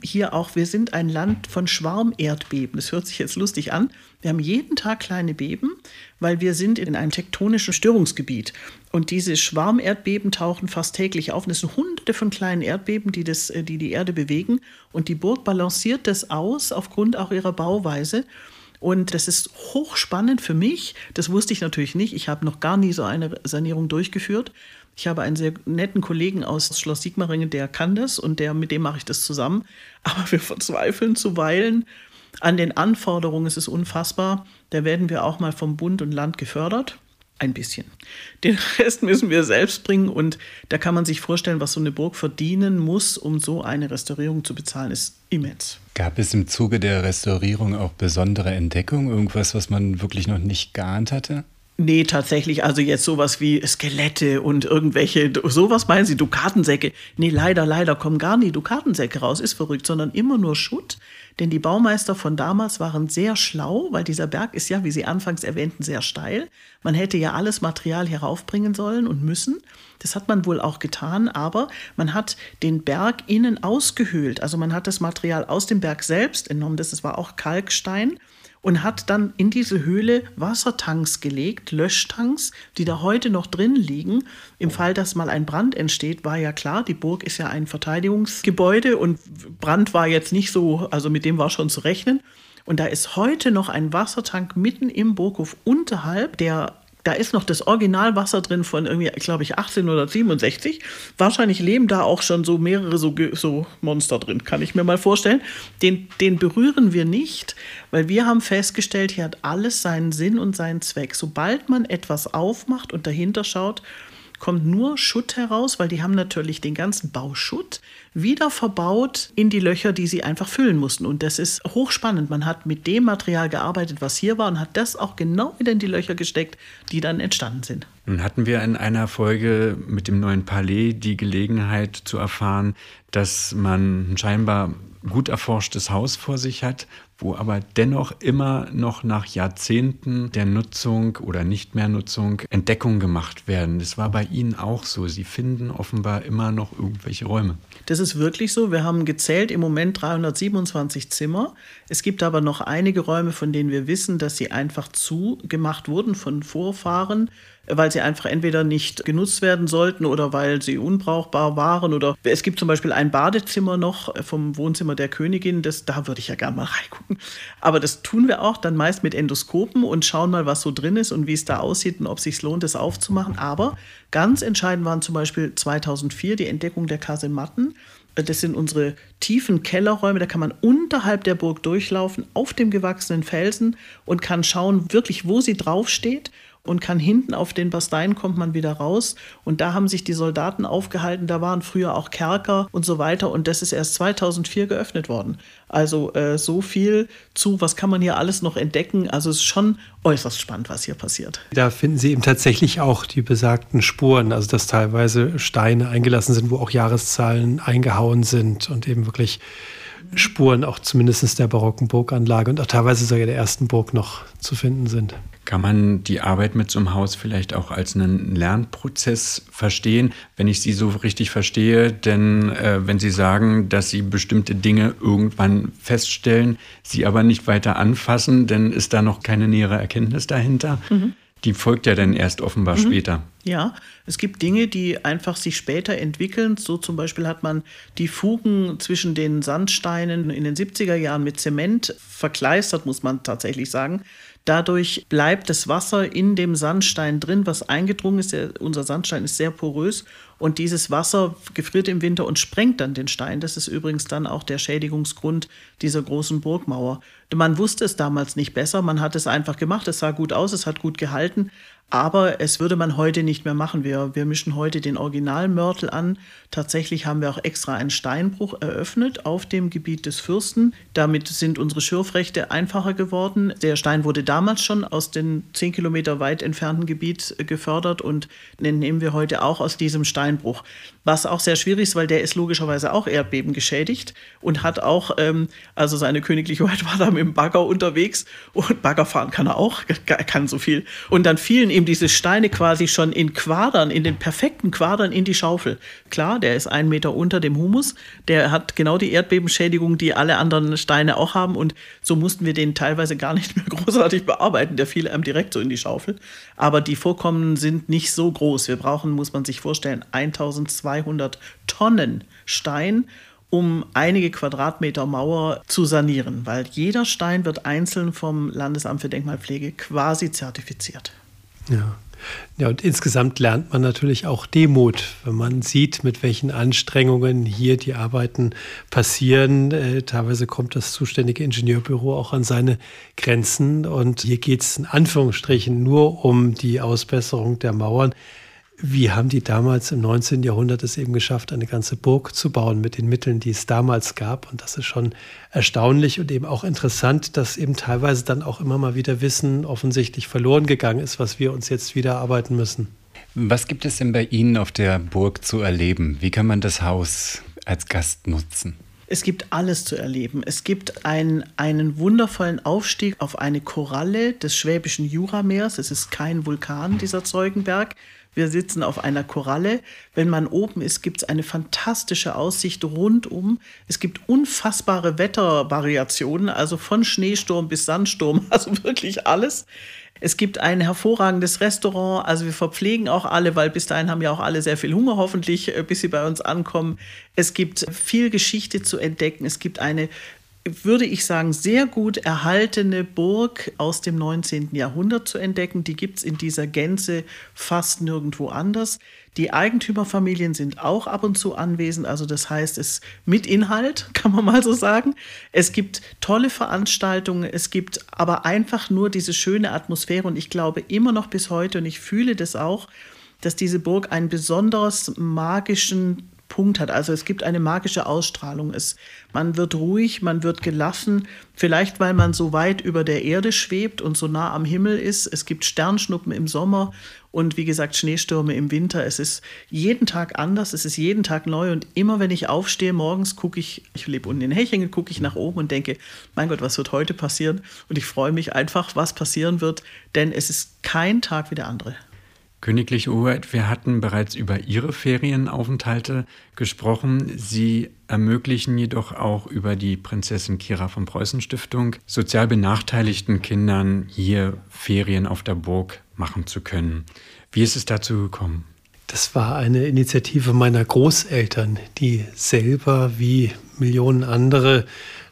sind ein Land von Schwarmerdbeben. Das hört sich jetzt lustig an. Wir haben jeden Tag kleine Beben, weil wir sind in einem tektonischen Störungsgebiet. Und diese Schwarmerdbeben tauchen fast täglich auf. Und es sind hunderte von kleinen Erdbeben, die die Erde bewegen. Und die Burg balanciert das aus, aufgrund auch ihrer Bauweise. Und das ist hochspannend für mich. Das wusste ich natürlich nicht. Ich habe noch gar nie so eine Sanierung durchgeführt. Ich habe einen sehr netten Kollegen aus Schloss Sigmaringen, der kann das und mit dem mache ich das zusammen. Aber wir verzweifeln zuweilen an den Anforderungen. Es ist unfassbar. Da werden wir auch mal vom Bund und Land gefördert. Ein bisschen. Den Rest müssen wir selbst bringen und da kann man sich vorstellen, was so eine Burg verdienen muss, um so eine Restaurierung zu bezahlen, ist immens.
Gab es im Zuge der Restaurierung auch besondere Entdeckungen, irgendwas, was man wirklich noch nicht geahnt hatte?
Nee, tatsächlich, also jetzt sowas wie Skelette und irgendwelche, sowas meinen Sie, Dukatensäcke? Nee, leider kommen gar nie Dukatensäcke raus, ist verrückt, sondern immer nur Schutt. Denn die Baumeister von damals waren sehr schlau, weil dieser Berg ist ja, wie Sie anfangs erwähnten, sehr steil. Man hätte ja alles Material heraufbringen sollen und müssen. Das hat man wohl auch getan, aber man hat den Berg innen ausgehöhlt. Also man hat das Material aus dem Berg selbst entnommen, das war auch Kalkstein, und hat dann in diese Höhle Wassertanks gelegt, Löschtanks, die da heute noch drin liegen. Im Fall, dass mal ein Brand entsteht, war ja klar, die Burg ist ja ein Verteidigungsgebäude und Brand war jetzt nicht so, also mit dem war schon zu rechnen. Und da ist heute noch ein Wassertank mitten im Burghof unterhalb, da ist noch das Originalwasser drin von irgendwie, glaube ich, 1867. Wahrscheinlich leben da auch schon so mehrere so Monster drin, kann ich mir mal vorstellen. Den berühren wir nicht, weil wir haben festgestellt, hier hat alles seinen Sinn und seinen Zweck. Sobald man etwas aufmacht und dahinter schaut, kommt nur Schutt heraus, weil die haben natürlich den ganzen Bauschutt wieder verbaut in die Löcher, die sie einfach füllen mussten. Und das ist hochspannend. Man hat mit dem Material gearbeitet, was hier war, und hat das auch genau wieder in die Löcher gesteckt, die dann entstanden sind.
Nun hatten wir in einer Folge mit dem neuen Palais die Gelegenheit zu erfahren, dass man ein scheinbar gut erforschtes Haus vor sich hat, wo aber dennoch immer noch nach Jahrzehnten der Nutzung oder nicht mehr Nutzung Entdeckungen gemacht werden. Das war bei Ihnen auch so. Sie finden offenbar immer noch irgendwelche Räume.
Das ist wirklich so. Wir haben gezählt im Moment 327 Zimmer. Es gibt aber noch einige Räume, von denen wir wissen, dass sie einfach zugemacht wurden von Vorfahren, weil sie einfach entweder nicht genutzt werden sollten oder weil sie unbrauchbar waren. Oder es gibt zum Beispiel ein Badezimmer noch vom Wohnzimmer der Königin. Da würde ich ja gerne mal reingucken. Aber das tun wir auch dann meist mit Endoskopen und schauen mal, was so drin ist und wie es da aussieht und ob es sich lohnt, das aufzumachen. Aber ganz entscheidend waren zum Beispiel 2004 die Entdeckung der Kasematten. Das sind unsere tiefen Kellerräume, da kann man unterhalb der Burg durchlaufen, auf dem gewachsenen Felsen und kann schauen, wirklich, wo sie draufsteht. Und kann hinten auf den Basteien kommt man wieder raus. Und da haben sich die Soldaten aufgehalten. Da waren früher auch Kerker und so weiter. Und das ist erst 2004 geöffnet worden. Also so viel zu, was kann man hier alles noch entdecken. Also es ist schon äußerst spannend, was hier passiert.
Da finden Sie eben tatsächlich auch die besagten Spuren. Also dass teilweise Steine eingelassen sind, wo auch Jahreszahlen eingehauen sind. Und eben wirklich Spuren auch zumindest der barocken Burganlage und auch teilweise sogar der ersten Burg noch zu finden sind.
Kann man die Arbeit mit so einem Haus vielleicht auch als einen Lernprozess verstehen, wenn ich Sie so richtig verstehe? Denn wenn Sie sagen, dass Sie bestimmte Dinge irgendwann feststellen, sie aber nicht weiter anfassen, dann ist da noch keine nähere Erkenntnis dahinter. Mhm. Die folgt ja dann erst offenbar später.
Ja, es gibt Dinge, die einfach sich später entwickeln. So zum Beispiel hat man die Fugen zwischen den Sandsteinen in den 70er Jahren mit Zement verkleistert, muss man tatsächlich sagen. Dadurch bleibt das Wasser in dem Sandstein drin, was eingedrungen ist. Unser Sandstein ist sehr porös und dieses Wasser gefriert im Winter und sprengt dann den Stein. Das ist übrigens dann auch der Schädigungsgrund dieser großen Burgmauer. Man wusste es damals nicht besser, man hat es einfach gemacht, es sah gut aus, es hat gut gehalten. Aber es würde man heute nicht mehr machen. Wir mischen heute den Originalmörtel an. Tatsächlich haben wir auch extra einen Steinbruch eröffnet auf dem Gebiet des Fürsten. Damit sind unsere Schürfrechte einfacher geworden. Der Stein wurde damals schon aus dem 10 Kilometer weit entfernten Gebiet gefördert und den nehmen wir heute auch aus diesem Steinbruch. Was auch sehr schwierig ist, weil der ist logischerweise auch Erdbeben geschädigt und hat auch, also seine Königliche Hoheit war da mit dem Bagger unterwegs und Bagger fahren kann er auch, kann so viel. Und dann fielen ihm diese Steine quasi schon in Quadern, in den perfekten Quadern in die Schaufel. Klar, der ist 1 Meter unter dem Humus, der hat genau die Erdbebenschädigung, die alle anderen Steine auch haben und so mussten wir den teilweise gar nicht mehr großartig bearbeiten, der fiel einem direkt so in die Schaufel. Aber die Vorkommen sind nicht so groß. Wir brauchen, muss man sich vorstellen, 1200 Tonnen Stein, um einige Quadratmeter Mauer zu sanieren, weil jeder Stein wird einzeln vom Landesamt für Denkmalpflege quasi zertifiziert.
Ja, und insgesamt lernt man natürlich auch Demut, wenn man sieht, mit welchen Anstrengungen hier die Arbeiten passieren. Teilweise kommt das zuständige Ingenieurbüro auch an seine Grenzen und hier geht es in Anführungsstrichen nur um die Ausbesserung der Mauern. Wie haben die damals im 19. Jahrhundert es eben geschafft, eine ganze Burg zu bauen mit den Mitteln, die es damals gab? Und das ist schon erstaunlich und eben auch interessant, dass eben teilweise dann auch immer mal wieder Wissen offensichtlich verloren gegangen ist, was wir uns jetzt wieder erarbeiten müssen.
Was gibt es denn bei Ihnen auf der Burg zu erleben? Wie kann man das Haus als Gast nutzen?
Es gibt alles zu erleben. Es gibt einen wundervollen Aufstieg auf eine Koralle des Schwäbischen Jurameers. Es ist kein Vulkan, dieser Zeugenberg. Wir sitzen auf einer Koralle. Wenn man oben ist, gibt es eine fantastische Aussicht rundum. Es gibt unfassbare Wettervariationen, also von Schneesturm bis Sandsturm, also wirklich alles. Es gibt ein hervorragendes Restaurant, also wir verpflegen auch alle, weil bis dahin haben ja auch alle sehr viel Hunger hoffentlich, bis sie bei uns ankommen. Es gibt viel Geschichte zu entdecken. Es gibt eine, würde ich sagen, sehr gut erhaltene Burg aus dem 19. Jahrhundert zu entdecken. Die gibt es in dieser Gänze fast nirgendwo anders. Die Eigentümerfamilien sind auch ab und zu anwesend, also das heißt, es mit Inhalt, kann man mal so sagen. Es gibt tolle Veranstaltungen, es gibt aber einfach nur diese schöne Atmosphäre und ich glaube immer noch bis heute und ich fühle das auch, dass diese Burg einen besonders magischen Punkt hat. Also es gibt eine magische Ausstrahlung. Man wird ruhig, man wird gelassen, vielleicht weil man so weit über der Erde schwebt und so nah am Himmel ist. Es gibt Sternschnuppen im Sommer und wie gesagt Schneestürme im Winter. Es ist jeden Tag anders, es ist jeden Tag neu und immer wenn ich aufstehe morgens, gucke ich lebe unten in Hechingen, gucke ich nach oben und denke, mein Gott, was wird heute passieren? Und ich freue mich einfach, was passieren wird, denn es ist kein Tag wie der andere.
Königliche Hoheit, wir hatten bereits über Ihre Ferienaufenthalte gesprochen. Sie ermöglichen jedoch auch über die Prinzessin Kira von Preußen Stiftung sozial benachteiligten Kindern hier Ferien auf der Burg machen zu können. Wie ist es dazu gekommen?
Das war eine Initiative meiner Großeltern, die selber wie Millionen andere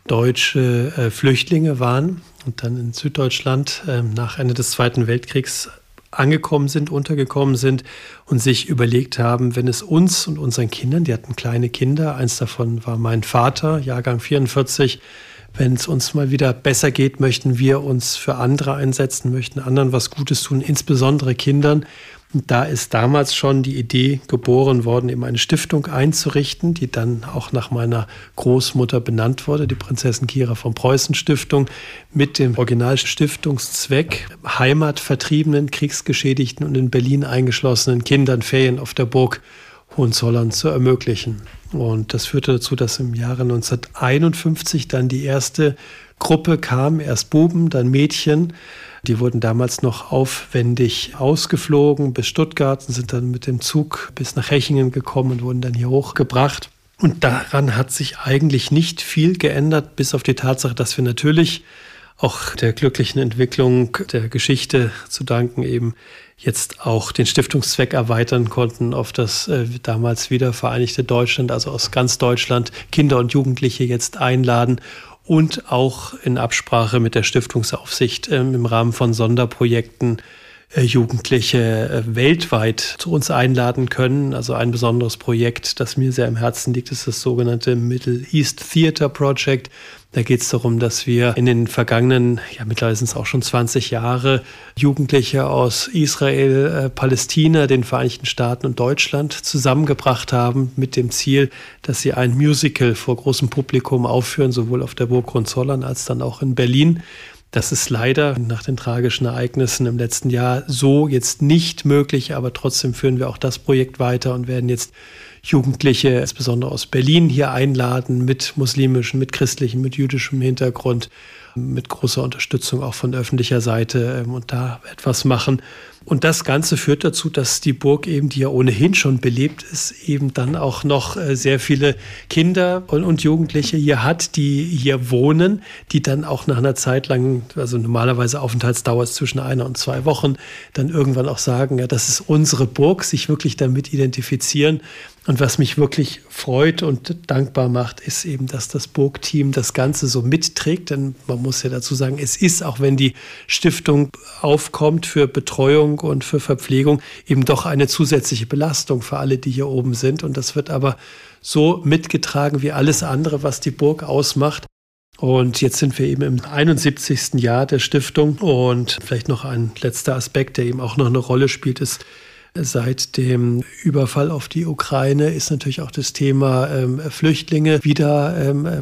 deutsche Flüchtlinge waren und dann in Süddeutschland nach Ende des Zweiten Weltkriegs angekommen sind, untergekommen sind und sich überlegt haben, wenn es uns und unseren Kindern, die hatten kleine Kinder, eins davon war mein Vater, Jahrgang 44, wenn es uns mal wieder besser geht, möchten wir uns für andere einsetzen, möchten anderen was Gutes tun, insbesondere Kindern. Und da ist damals schon die Idee geboren worden, eben eine Stiftung einzurichten, die dann auch nach meiner Großmutter benannt wurde, die Prinzessin Kira von Preußen Stiftung, mit dem Originalstiftungszweck, heimatvertriebenen, kriegsgeschädigten und in Berlin eingeschlossenen Kindern Ferien auf der Burg Hohenzollern zu ermöglichen. Und das führte dazu, dass im Jahre 1951 dann die erste Gruppe kam, erst Buben, dann Mädchen. Die wurden damals noch aufwendig ausgeflogen bis Stuttgart und sind dann mit dem Zug bis nach Hechingen gekommen und wurden dann hier hochgebracht. Und daran hat sich eigentlich nicht viel geändert, bis auf die Tatsache, dass wir natürlich auch der glücklichen Entwicklung der Geschichte zu danken eben jetzt auch den Stiftungszweck erweitern konnten auf das damals wieder vereinigte Deutschland, also aus ganz Deutschland Kinder und Jugendliche jetzt einladen und auch in Absprache mit der Stiftungsaufsicht im Rahmen von Sonderprojekten Jugendliche weltweit zu uns einladen können. Also ein besonderes Projekt, das mir sehr am Herzen liegt, ist das sogenannte Middle East Theater Project. Da geht es darum, dass wir in den vergangenen, mittlerweile sind es auch schon 20 Jahre, Jugendliche aus Israel, Palästina, den Vereinigten Staaten und Deutschland zusammengebracht haben mit dem Ziel, dass sie ein Musical vor großem Publikum aufführen, sowohl auf der Burg Hohenzollern als dann auch in Berlin. Das ist leider nach den tragischen Ereignissen im letzten Jahr so jetzt nicht möglich, aber trotzdem führen wir auch das Projekt weiter und werden jetzt Jugendliche, insbesondere aus Berlin, hier einladen mit muslimischem, mit christlichem, mit jüdischem Hintergrund, mit großer Unterstützung auch von öffentlicher Seite und da etwas machen. Und das Ganze führt dazu, dass die Burg eben, die ja ohnehin schon belebt ist, eben dann auch noch sehr viele Kinder und Jugendliche hier hat, die hier wohnen, die dann auch nach einer Zeit lang, also normalerweise Aufenthaltsdauer ist zwischen 1 und 2 Wochen, dann irgendwann auch sagen, ja, das ist unsere Burg, sich wirklich damit identifizieren. Und was mich wirklich freut und dankbar macht, ist eben, dass das Burgteam das Ganze so mitträgt. Denn man muss ja dazu sagen, es ist, auch wenn die Stiftung aufkommt für Betreuung und für Verpflegung, eben doch eine zusätzliche Belastung für alle, die hier oben sind. Und das wird aber so mitgetragen wie alles andere, was die Burg ausmacht. Und jetzt sind wir eben im 71. Jahr der Stiftung. Und vielleicht noch ein letzter Aspekt, der eben auch noch eine Rolle spielt, ist, seit dem Überfall auf die Ukraine ist natürlich auch das Thema Flüchtlinge wieder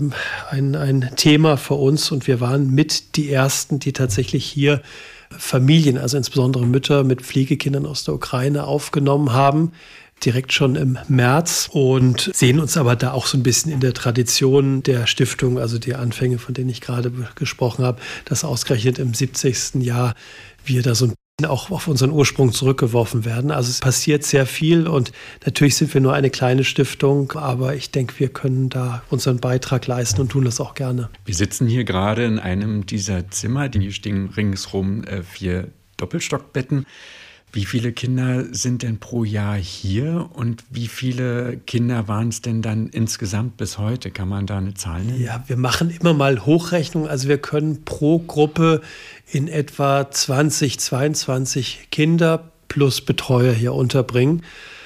ein Thema für uns. Und wir waren mit die Ersten, die tatsächlich hier Familien, also insbesondere Mütter mit Pflegekindern aus der Ukraine aufgenommen haben. Direkt schon im März und sehen uns aber da auch so ein bisschen in der Tradition der Stiftung, also die Anfänge, von denen ich gerade gesprochen habe, dass ausgerechnet im 70. Jahr wir da so ein auch auf unseren Ursprung zurückgeworfen werden. Also es passiert sehr viel und natürlich sind wir nur eine kleine Stiftung, aber ich denke, wir können da unseren Beitrag leisten und tun das auch gerne.
Wir sitzen hier gerade in einem dieser Zimmer, die stehen ringsherum 4 Doppelstockbetten. Wie viele Kinder sind denn pro Jahr hier und wie viele Kinder waren es denn dann insgesamt bis heute? Kann man da eine Zahl nennen?
Ja, wir machen immer mal Hochrechnungen. Also wir können pro Gruppe in etwa 20, 22 Kinder plus Betreuer hier unterbringen.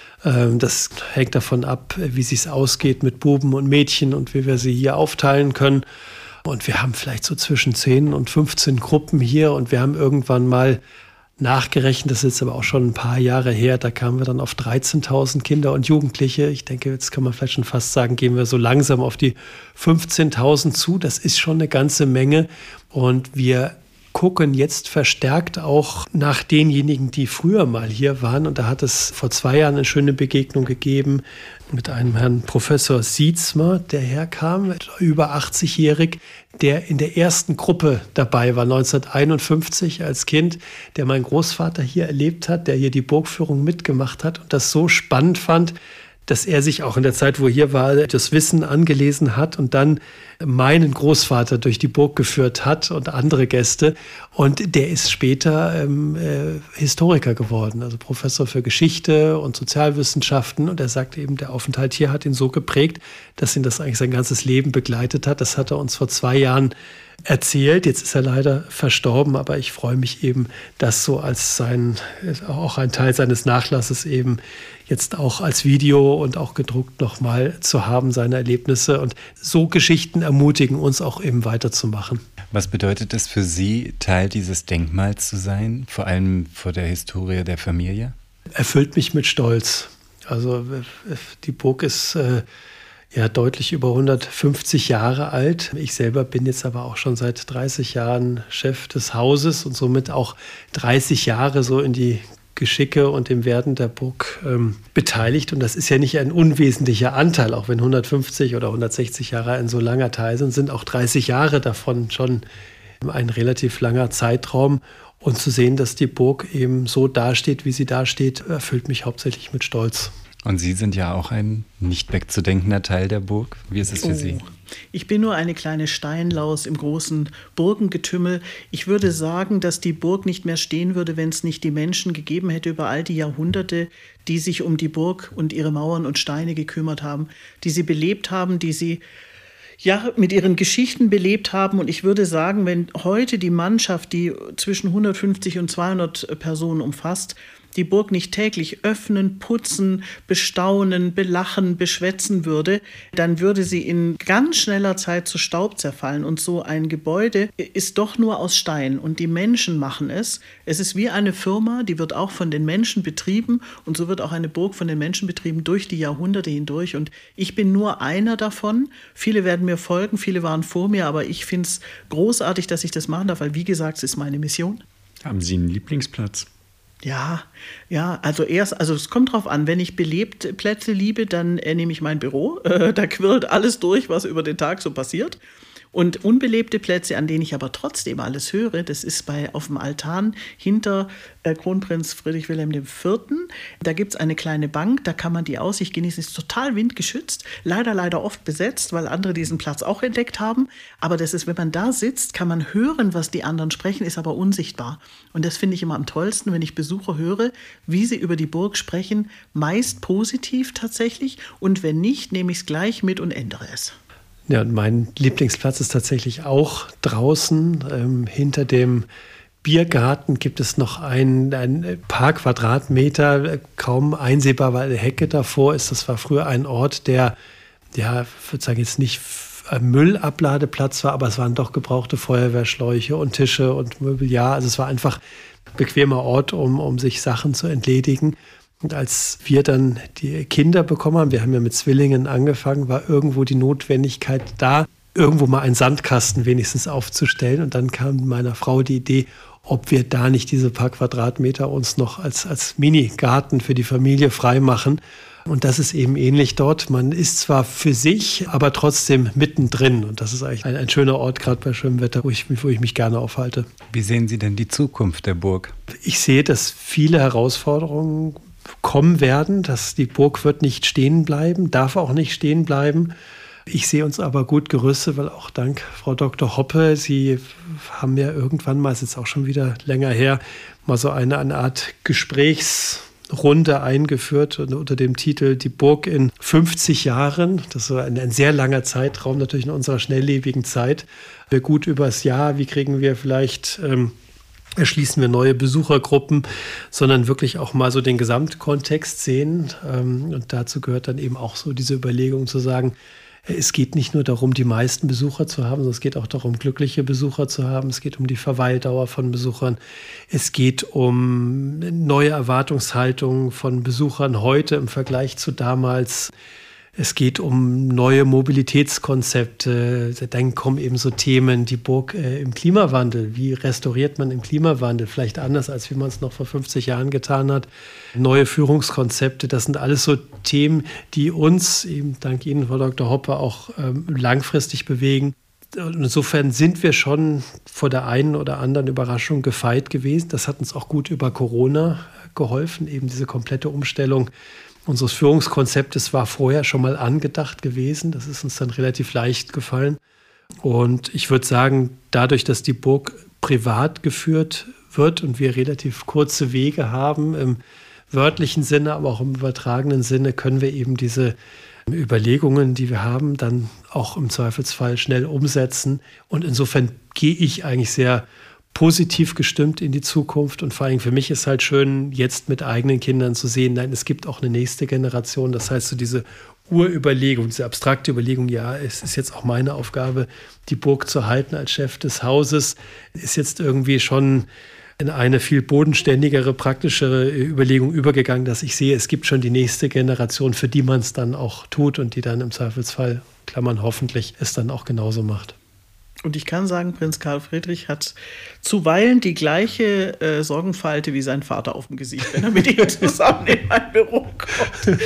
Das hängt davon ab, wie es sich ausgeht mit Buben und Mädchen und wie wir sie hier aufteilen können. Und wir haben vielleicht so zwischen 10 und 15 Gruppen hier und wir haben irgendwann mal nachgerechnet, das ist aber auch schon ein paar Jahre her, da kamen wir dann auf 13.000 Kinder und Jugendliche. Ich denke, jetzt kann man vielleicht schon fast sagen, gehen wir so langsam auf die 15.000 zu. Das ist schon eine ganze Menge und wir gucken jetzt verstärkt auch nach denjenigen, die früher mal hier waren. Und da hat es vor 2 Jahren eine schöne Begegnung gegeben mit einem Herrn Professor Sietzmer, der herkam, über 80-jährig, der in der ersten Gruppe dabei war, 1951 als Kind, der mein Großvater hier erlebt hat, der hier die Burgführung mitgemacht hat und das so spannend fand, dass er sich auch in der Zeit, wo er hier war, das Wissen angelesen hat und dann meinen Großvater durch die Burg geführt hat und andere Gäste. Und der ist später Historiker geworden, also Professor für Geschichte und Sozialwissenschaften. Und er sagt eben, der Aufenthalt hier hat ihn so geprägt, dass ihn das eigentlich sein ganzes Leben begleitet hat. Das hat er uns vor 2 Jahren erzählt. Jetzt ist er leider verstorben, aber ich freue mich eben, das so als auch ein Teil seines Nachlasses eben jetzt auch als Video und auch gedruckt nochmal zu haben, seine Erlebnisse. Und so Geschichten ermutigen uns auch eben weiterzumachen.
Was bedeutet es für Sie, Teil dieses Denkmals zu sein, vor allem vor der Historie der Familie?
Erfüllt mich mit Stolz. Also die Burg ist ja deutlich über 150 Jahre alt. Ich selber bin jetzt aber auch schon seit 30 Jahren Chef des Hauses und somit auch 30 Jahre so in die Geschicke und dem Werden der Burg beteiligt. Und das ist ja nicht ein unwesentlicher Anteil, auch wenn 150 oder 160 Jahre ein so langer Teil sind auch 30 Jahre davon schon ein relativ langer Zeitraum. Und zu sehen, dass die Burg eben so dasteht, wie sie dasteht, erfüllt mich hauptsächlich mit Stolz.
Und Sie sind ja auch ein nicht wegzudenkender Teil der Burg. Wie ist es für Sie?
Ich bin nur eine kleine Steinlaus im großen Burgengetümmel. Ich würde sagen, dass die Burg nicht mehr stehen würde, wenn es nicht die Menschen gegeben hätte über all die Jahrhunderte, die sich um die Burg und ihre Mauern und Steine gekümmert haben, die sie belebt haben, die sie mit ihren Geschichten belebt haben. Und ich würde sagen, wenn heute die Mannschaft, die zwischen 150 und 200 Personen umfasst, die Burg nicht täglich öffnen, putzen, bestaunen, belachen, beschwätzen würde, dann würde sie in ganz schneller Zeit zu Staub zerfallen. Und so ein Gebäude ist doch nur aus Stein und die Menschen machen es. Es ist wie eine Firma, die wird auch von den Menschen betrieben und so wird auch eine Burg von den Menschen betrieben durch die Jahrhunderte hindurch. Und ich bin nur einer davon. Viele werden mir folgen, viele waren vor mir, aber ich finde es großartig, dass ich das machen darf, weil wie gesagt, es ist meine Mission.
Haben Sie einen Lieblingsplatz?
Ja, also es kommt drauf an, wenn ich belebte Plätze liebe, dann nehme ich mein Büro, da quirlt alles durch, was über den Tag so passiert. Und unbelebte Plätze, an denen ich aber trotzdem alles höre, das ist auf dem Altan hinter Kronprinz Friedrich Wilhelm IV. Da gibt es eine kleine Bank, da kann man die Aussicht genießen. Ist total windgeschützt, leider oft besetzt, weil andere diesen Platz auch entdeckt haben. Aber das ist, wenn man da sitzt, kann man hören, was die anderen sprechen, ist aber unsichtbar. Und das finde ich immer am tollsten, wenn ich Besucher höre, wie sie über die Burg sprechen, meist positiv tatsächlich. Und wenn nicht, nehme ich es gleich mit und ändere es.
Ja, und mein Lieblingsplatz ist tatsächlich auch draußen. Hinter dem Biergarten gibt es noch ein paar Quadratmeter, kaum einsehbar, weil eine Hecke davor ist. Das war früher ein Ort, der, ja, ich würde sagen, jetzt nicht ein Müllabladeplatz war, aber es waren doch gebrauchte Feuerwehrschläuche und Tische und Mobiliar. Also es war einfach ein bequemer Ort, um sich Sachen zu entledigen. Und als wir dann die Kinder bekommen haben, wir haben ja mit Zwillingen angefangen, war irgendwo die Notwendigkeit da, irgendwo mal einen Sandkasten wenigstens aufzustellen. Und dann kam meiner Frau die Idee, ob wir da nicht diese paar Quadratmeter uns noch als Mini-Garten für die Familie freimachen. Und das ist eben ähnlich dort. Man ist zwar für sich, aber trotzdem mittendrin. Und das ist eigentlich ein schöner Ort, gerade bei schönem Wetter, wo ich mich gerne aufhalte.
Wie sehen Sie denn die Zukunft der Burg?
Ich sehe, dass viele Herausforderungen kommen werden, dass die Burg wird nicht stehen bleiben, darf auch nicht stehen bleiben. Ich sehe uns aber gut gerüstet, weil auch dank Frau Dr. Hoppe, Sie haben ja irgendwann mal, ist jetzt auch schon wieder länger her, mal so eine Art Gesprächsrunde eingeführt unter dem Titel Die Burg in 50 Jahren. Das war ein sehr langer Zeitraum, natürlich in unserer schnelllebigen Zeit. Wir gut übers Jahr, wie kriegen wir vielleicht erschließen wir neue Besuchergruppen, sondern wirklich auch mal so den Gesamtkontext sehen. Und dazu gehört dann eben auch so diese Überlegung zu sagen, es geht nicht nur darum, die meisten Besucher zu haben, sondern es geht auch darum, glückliche Besucher zu haben. Es geht um die Verweildauer von Besuchern. Es geht um neue Erwartungshaltungen von Besuchern heute im Vergleich zu damals. Es geht um neue Mobilitätskonzepte. Dann kommen eben so Themen, die Burg im Klimawandel. Wie restauriert man im Klimawandel? Vielleicht anders, als wie man es noch vor 50 Jahren getan hat. Neue Führungskonzepte, das sind alles so Themen, die uns, eben dank Ihnen, Frau Dr. Hoppe, auch langfristig bewegen. Und insofern sind wir schon vor der einen oder anderen Überraschung gefeit gewesen. Das hat uns auch gut über Corona geholfen, eben diese komplette Umstellung unseres Führungskonzeptes war vorher schon mal angedacht gewesen. Das ist uns dann relativ leicht gefallen. Und ich würde sagen, dadurch, dass die Burg privat geführt wird und wir relativ kurze Wege haben, im wörtlichen Sinne, aber auch im übertragenen Sinne, können wir eben diese Überlegungen, die wir haben, dann auch im Zweifelsfall schnell umsetzen. Und insofern gehe ich eigentlich sehr positiv gestimmt in die Zukunft. Und vor allem für mich ist halt schön, jetzt mit eigenen Kindern zu sehen, nein, es gibt auch eine nächste Generation. Das heißt, so diese Urüberlegung, diese abstrakte Überlegung, ja, es ist jetzt auch meine Aufgabe, die Burg zu halten als Chef des Hauses, ist jetzt irgendwie schon in eine viel bodenständigere, praktischere Überlegung übergegangen, dass ich sehe, es gibt schon die nächste Generation, für die man es dann auch tut und die dann im Zweifelsfall, Klammern hoffentlich, es dann auch genauso macht.
Und ich kann sagen, Prinz Karl Friedrich hat zuweilen die gleiche Sorgenfalte wie sein Vater auf dem Gesicht, wenn er mit ihm zusammen in mein Büro kommt.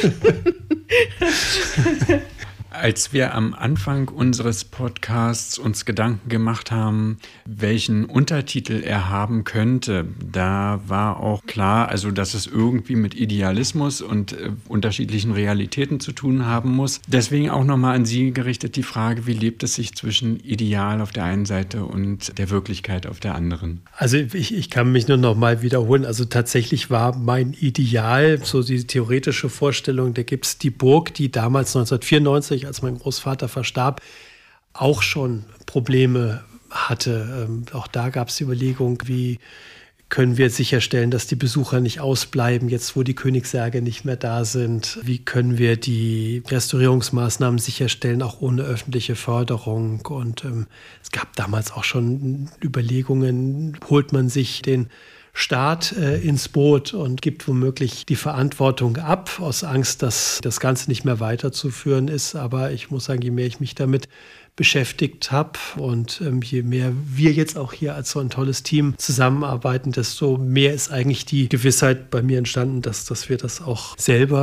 Als wir am Anfang unseres Podcasts uns Gedanken gemacht haben, welchen Untertitel er haben könnte, da war auch klar, also dass es irgendwie mit Idealismus und unterschiedlichen Realitäten zu tun haben muss. Deswegen auch nochmal an Sie gerichtet die Frage, wie lebt es sich zwischen Ideal auf der einen Seite und der Wirklichkeit auf der anderen?
Also ich kann mich nur noch mal wiederholen. Also tatsächlich war mein Ideal, so die theoretische Vorstellung, da gibt es die Burg, die damals 1994, als mein Großvater verstarb, auch schon Probleme hatte. Auch da gab es die Überlegung, wie können wir sicherstellen, dass die Besucher nicht ausbleiben, jetzt wo die Königssärge nicht mehr da sind? Wie können wir die Restaurierungsmaßnahmen sicherstellen, auch ohne öffentliche Förderung? Und es gab damals auch schon Überlegungen, holt man sich den Staat ins Boot und gibt womöglich die Verantwortung ab, aus Angst, dass das Ganze nicht mehr weiterzuführen ist. Aber ich muss sagen, je mehr ich mich damit beschäftigt habe und je mehr wir jetzt auch hier als so ein tolles Team zusammenarbeiten, desto mehr ist eigentlich die Gewissheit bei mir entstanden, dass wir das auch selber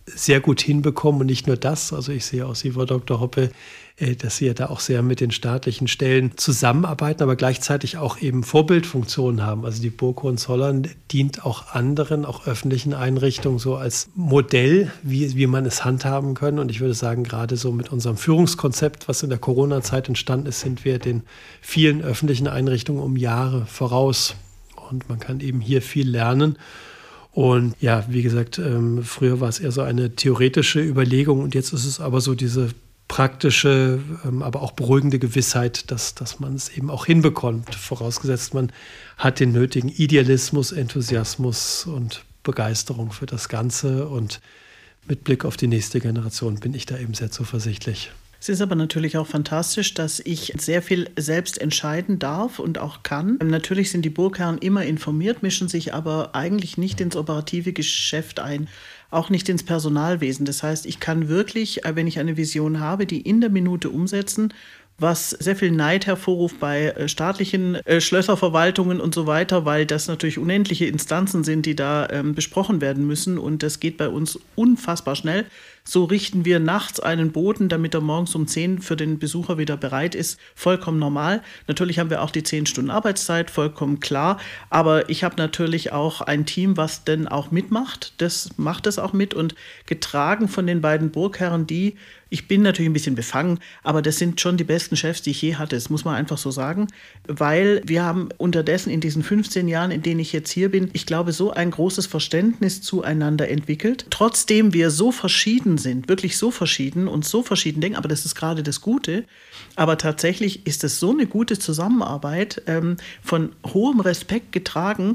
sehr gut hinbekommen. Und nicht nur das, also ich sehe auch Sie, Frau Dr. Hoppe, dass Sie ja da auch sehr mit den staatlichen Stellen zusammenarbeiten, aber gleichzeitig auch eben Vorbildfunktionen haben. Also die Burg Hohenzollern dient auch anderen, auch öffentlichen Einrichtungen so als Modell, wie man es handhaben kann. Und ich würde sagen, gerade so mit unserem Führungskonzept, was in der Corona-Zeit entstanden ist, sind wir den vielen öffentlichen Einrichtungen um Jahre voraus. Und man kann eben hier viel lernen. Und ja, wie gesagt, früher war es eher so eine theoretische Überlegung und jetzt ist es aber so diese praktische, aber auch beruhigende Gewissheit, dass man es eben auch hinbekommt, vorausgesetzt man hat den nötigen Idealismus, Enthusiasmus und Begeisterung für das Ganze. Und mit Blick auf die nächste Generation bin ich da eben sehr zuversichtlich.
Es ist aber natürlich auch fantastisch, dass ich sehr viel selbst entscheiden darf und auch kann. Natürlich sind die Burgherren immer informiert, mischen sich aber eigentlich nicht ins operative Geschäft ein, auch nicht ins Personalwesen. Das heißt, ich kann wirklich, wenn ich eine Vision habe, die in der Minute umsetzen, was sehr viel Neid hervorruft bei staatlichen Schlösserverwaltungen und so weiter, weil das natürlich unendliche Instanzen sind, die da besprochen werden müssen und das geht bei uns unfassbar schnell. So richten wir nachts einen Boden, damit er morgens um 10 für den Besucher wieder bereit ist. Vollkommen normal. Natürlich haben wir auch die 10 Stunden Arbeitszeit, vollkommen klar. Aber ich habe natürlich auch ein Team, was denn auch mitmacht. Das macht es auch mit und getragen von den beiden Burgherren, ich bin natürlich ein bisschen befangen, aber das sind schon die besten Chefs, die ich je hatte. Das muss man einfach so sagen, weil wir haben unterdessen in diesen 15 Jahren, in denen ich jetzt hier bin, ich glaube, so ein großes Verständnis zueinander entwickelt. Trotzdem wir so verschieden sind, wirklich so verschieden und so verschieden denken, aber das ist gerade das Gute. Aber tatsächlich ist es so eine gute Zusammenarbeit, von hohem Respekt getragen,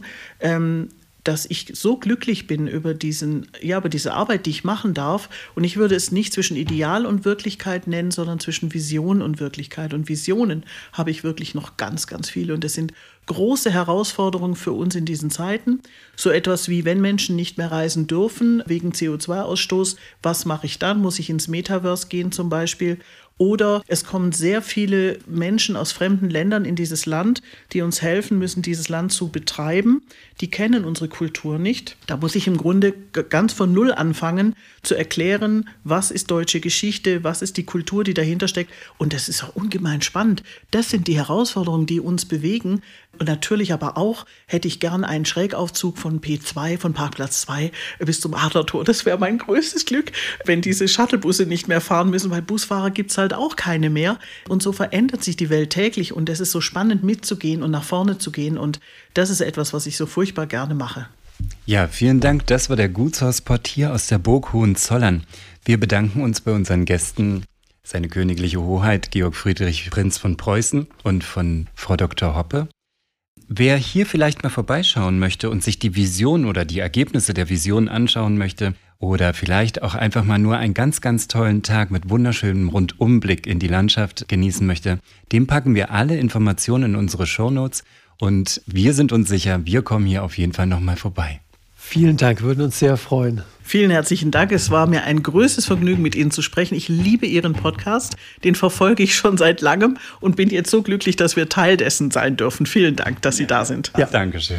dass ich so glücklich bin über diese Arbeit, die ich machen darf. Und ich würde es nicht zwischen Ideal und Wirklichkeit nennen, sondern zwischen Vision und Wirklichkeit. Und Visionen habe ich wirklich noch ganz, ganz viele. Und das sind große Herausforderungen für uns in diesen Zeiten. So etwas wie, wenn Menschen nicht mehr reisen dürfen wegen CO2-Ausstoß, was mache ich dann? Muss ich ins Metaverse gehen zum Beispiel? Oder es kommen sehr viele Menschen aus fremden Ländern in dieses Land, die uns helfen müssen, dieses Land zu betreiben. Die kennen unsere Kultur nicht. Da muss ich im Grunde ganz von Null anfangen, zu erklären, was ist deutsche Geschichte, was ist die Kultur, die dahinter steckt. Und das ist auch ungemein spannend. Das sind die Herausforderungen, die uns bewegen. Und natürlich aber auch hätte ich gern einen Schrägaufzug von P2, von Parkplatz 2 bis zum Adlertor. Das wäre mein größtes Glück, wenn diese Shuttlebusse nicht mehr fahren müssen, weil Busfahrer gibt es halt auch keine mehr. Und so verändert sich die Welt täglich und es ist so spannend mitzugehen und nach vorne zu gehen. Und das ist etwas, was ich so furchtbar gerne mache.
Ja, vielen Dank. Das war der Gutshauspott hier aus der Burg Hohenzollern. Wir bedanken uns bei unseren Gästen, seine königliche Hoheit Georg Friedrich Prinz von Preußen und von Frau Dr. Hoppe. Wer hier vielleicht mal vorbeischauen möchte und sich die Vision oder die Ergebnisse der Vision anschauen möchte oder vielleicht auch einfach mal nur einen ganz, ganz tollen Tag mit wunderschönem Rundumblick in die Landschaft genießen möchte, dem packen wir alle Informationen in unsere Shownotes und wir sind uns sicher, wir kommen hier auf jeden Fall nochmal vorbei.
Vielen Dank, würden uns sehr freuen.
Vielen herzlichen Dank. Es war mir ein größtes Vergnügen, mit Ihnen zu sprechen. Ich liebe Ihren Podcast. Den verfolge ich schon seit langem und bin jetzt so glücklich, dass wir Teil dessen sein dürfen. Vielen Dank, dass Sie da sind.
Ja, Dankeschön.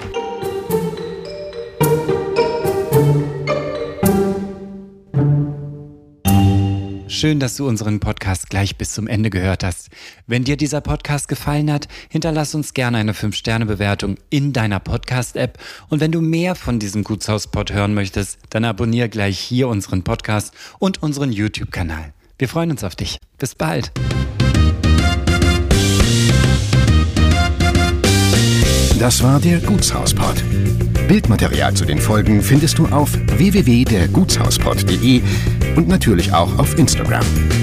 Schön, dass du unseren Podcast gleich bis zum Ende gehört hast. Wenn dir dieser Podcast gefallen hat, hinterlass uns gerne eine 5-Sterne-Bewertung in deiner Podcast-App. Und wenn du mehr von diesem Gutshauspott hören möchtest, dann abonniere gleich hier unseren Podcast und unseren YouTube-Kanal. Wir freuen uns auf dich. Bis bald.
Das war der Gutshauspott. Bildmaterial zu den Folgen findest du auf www.dergutshauspott.de und natürlich auch auf Instagram.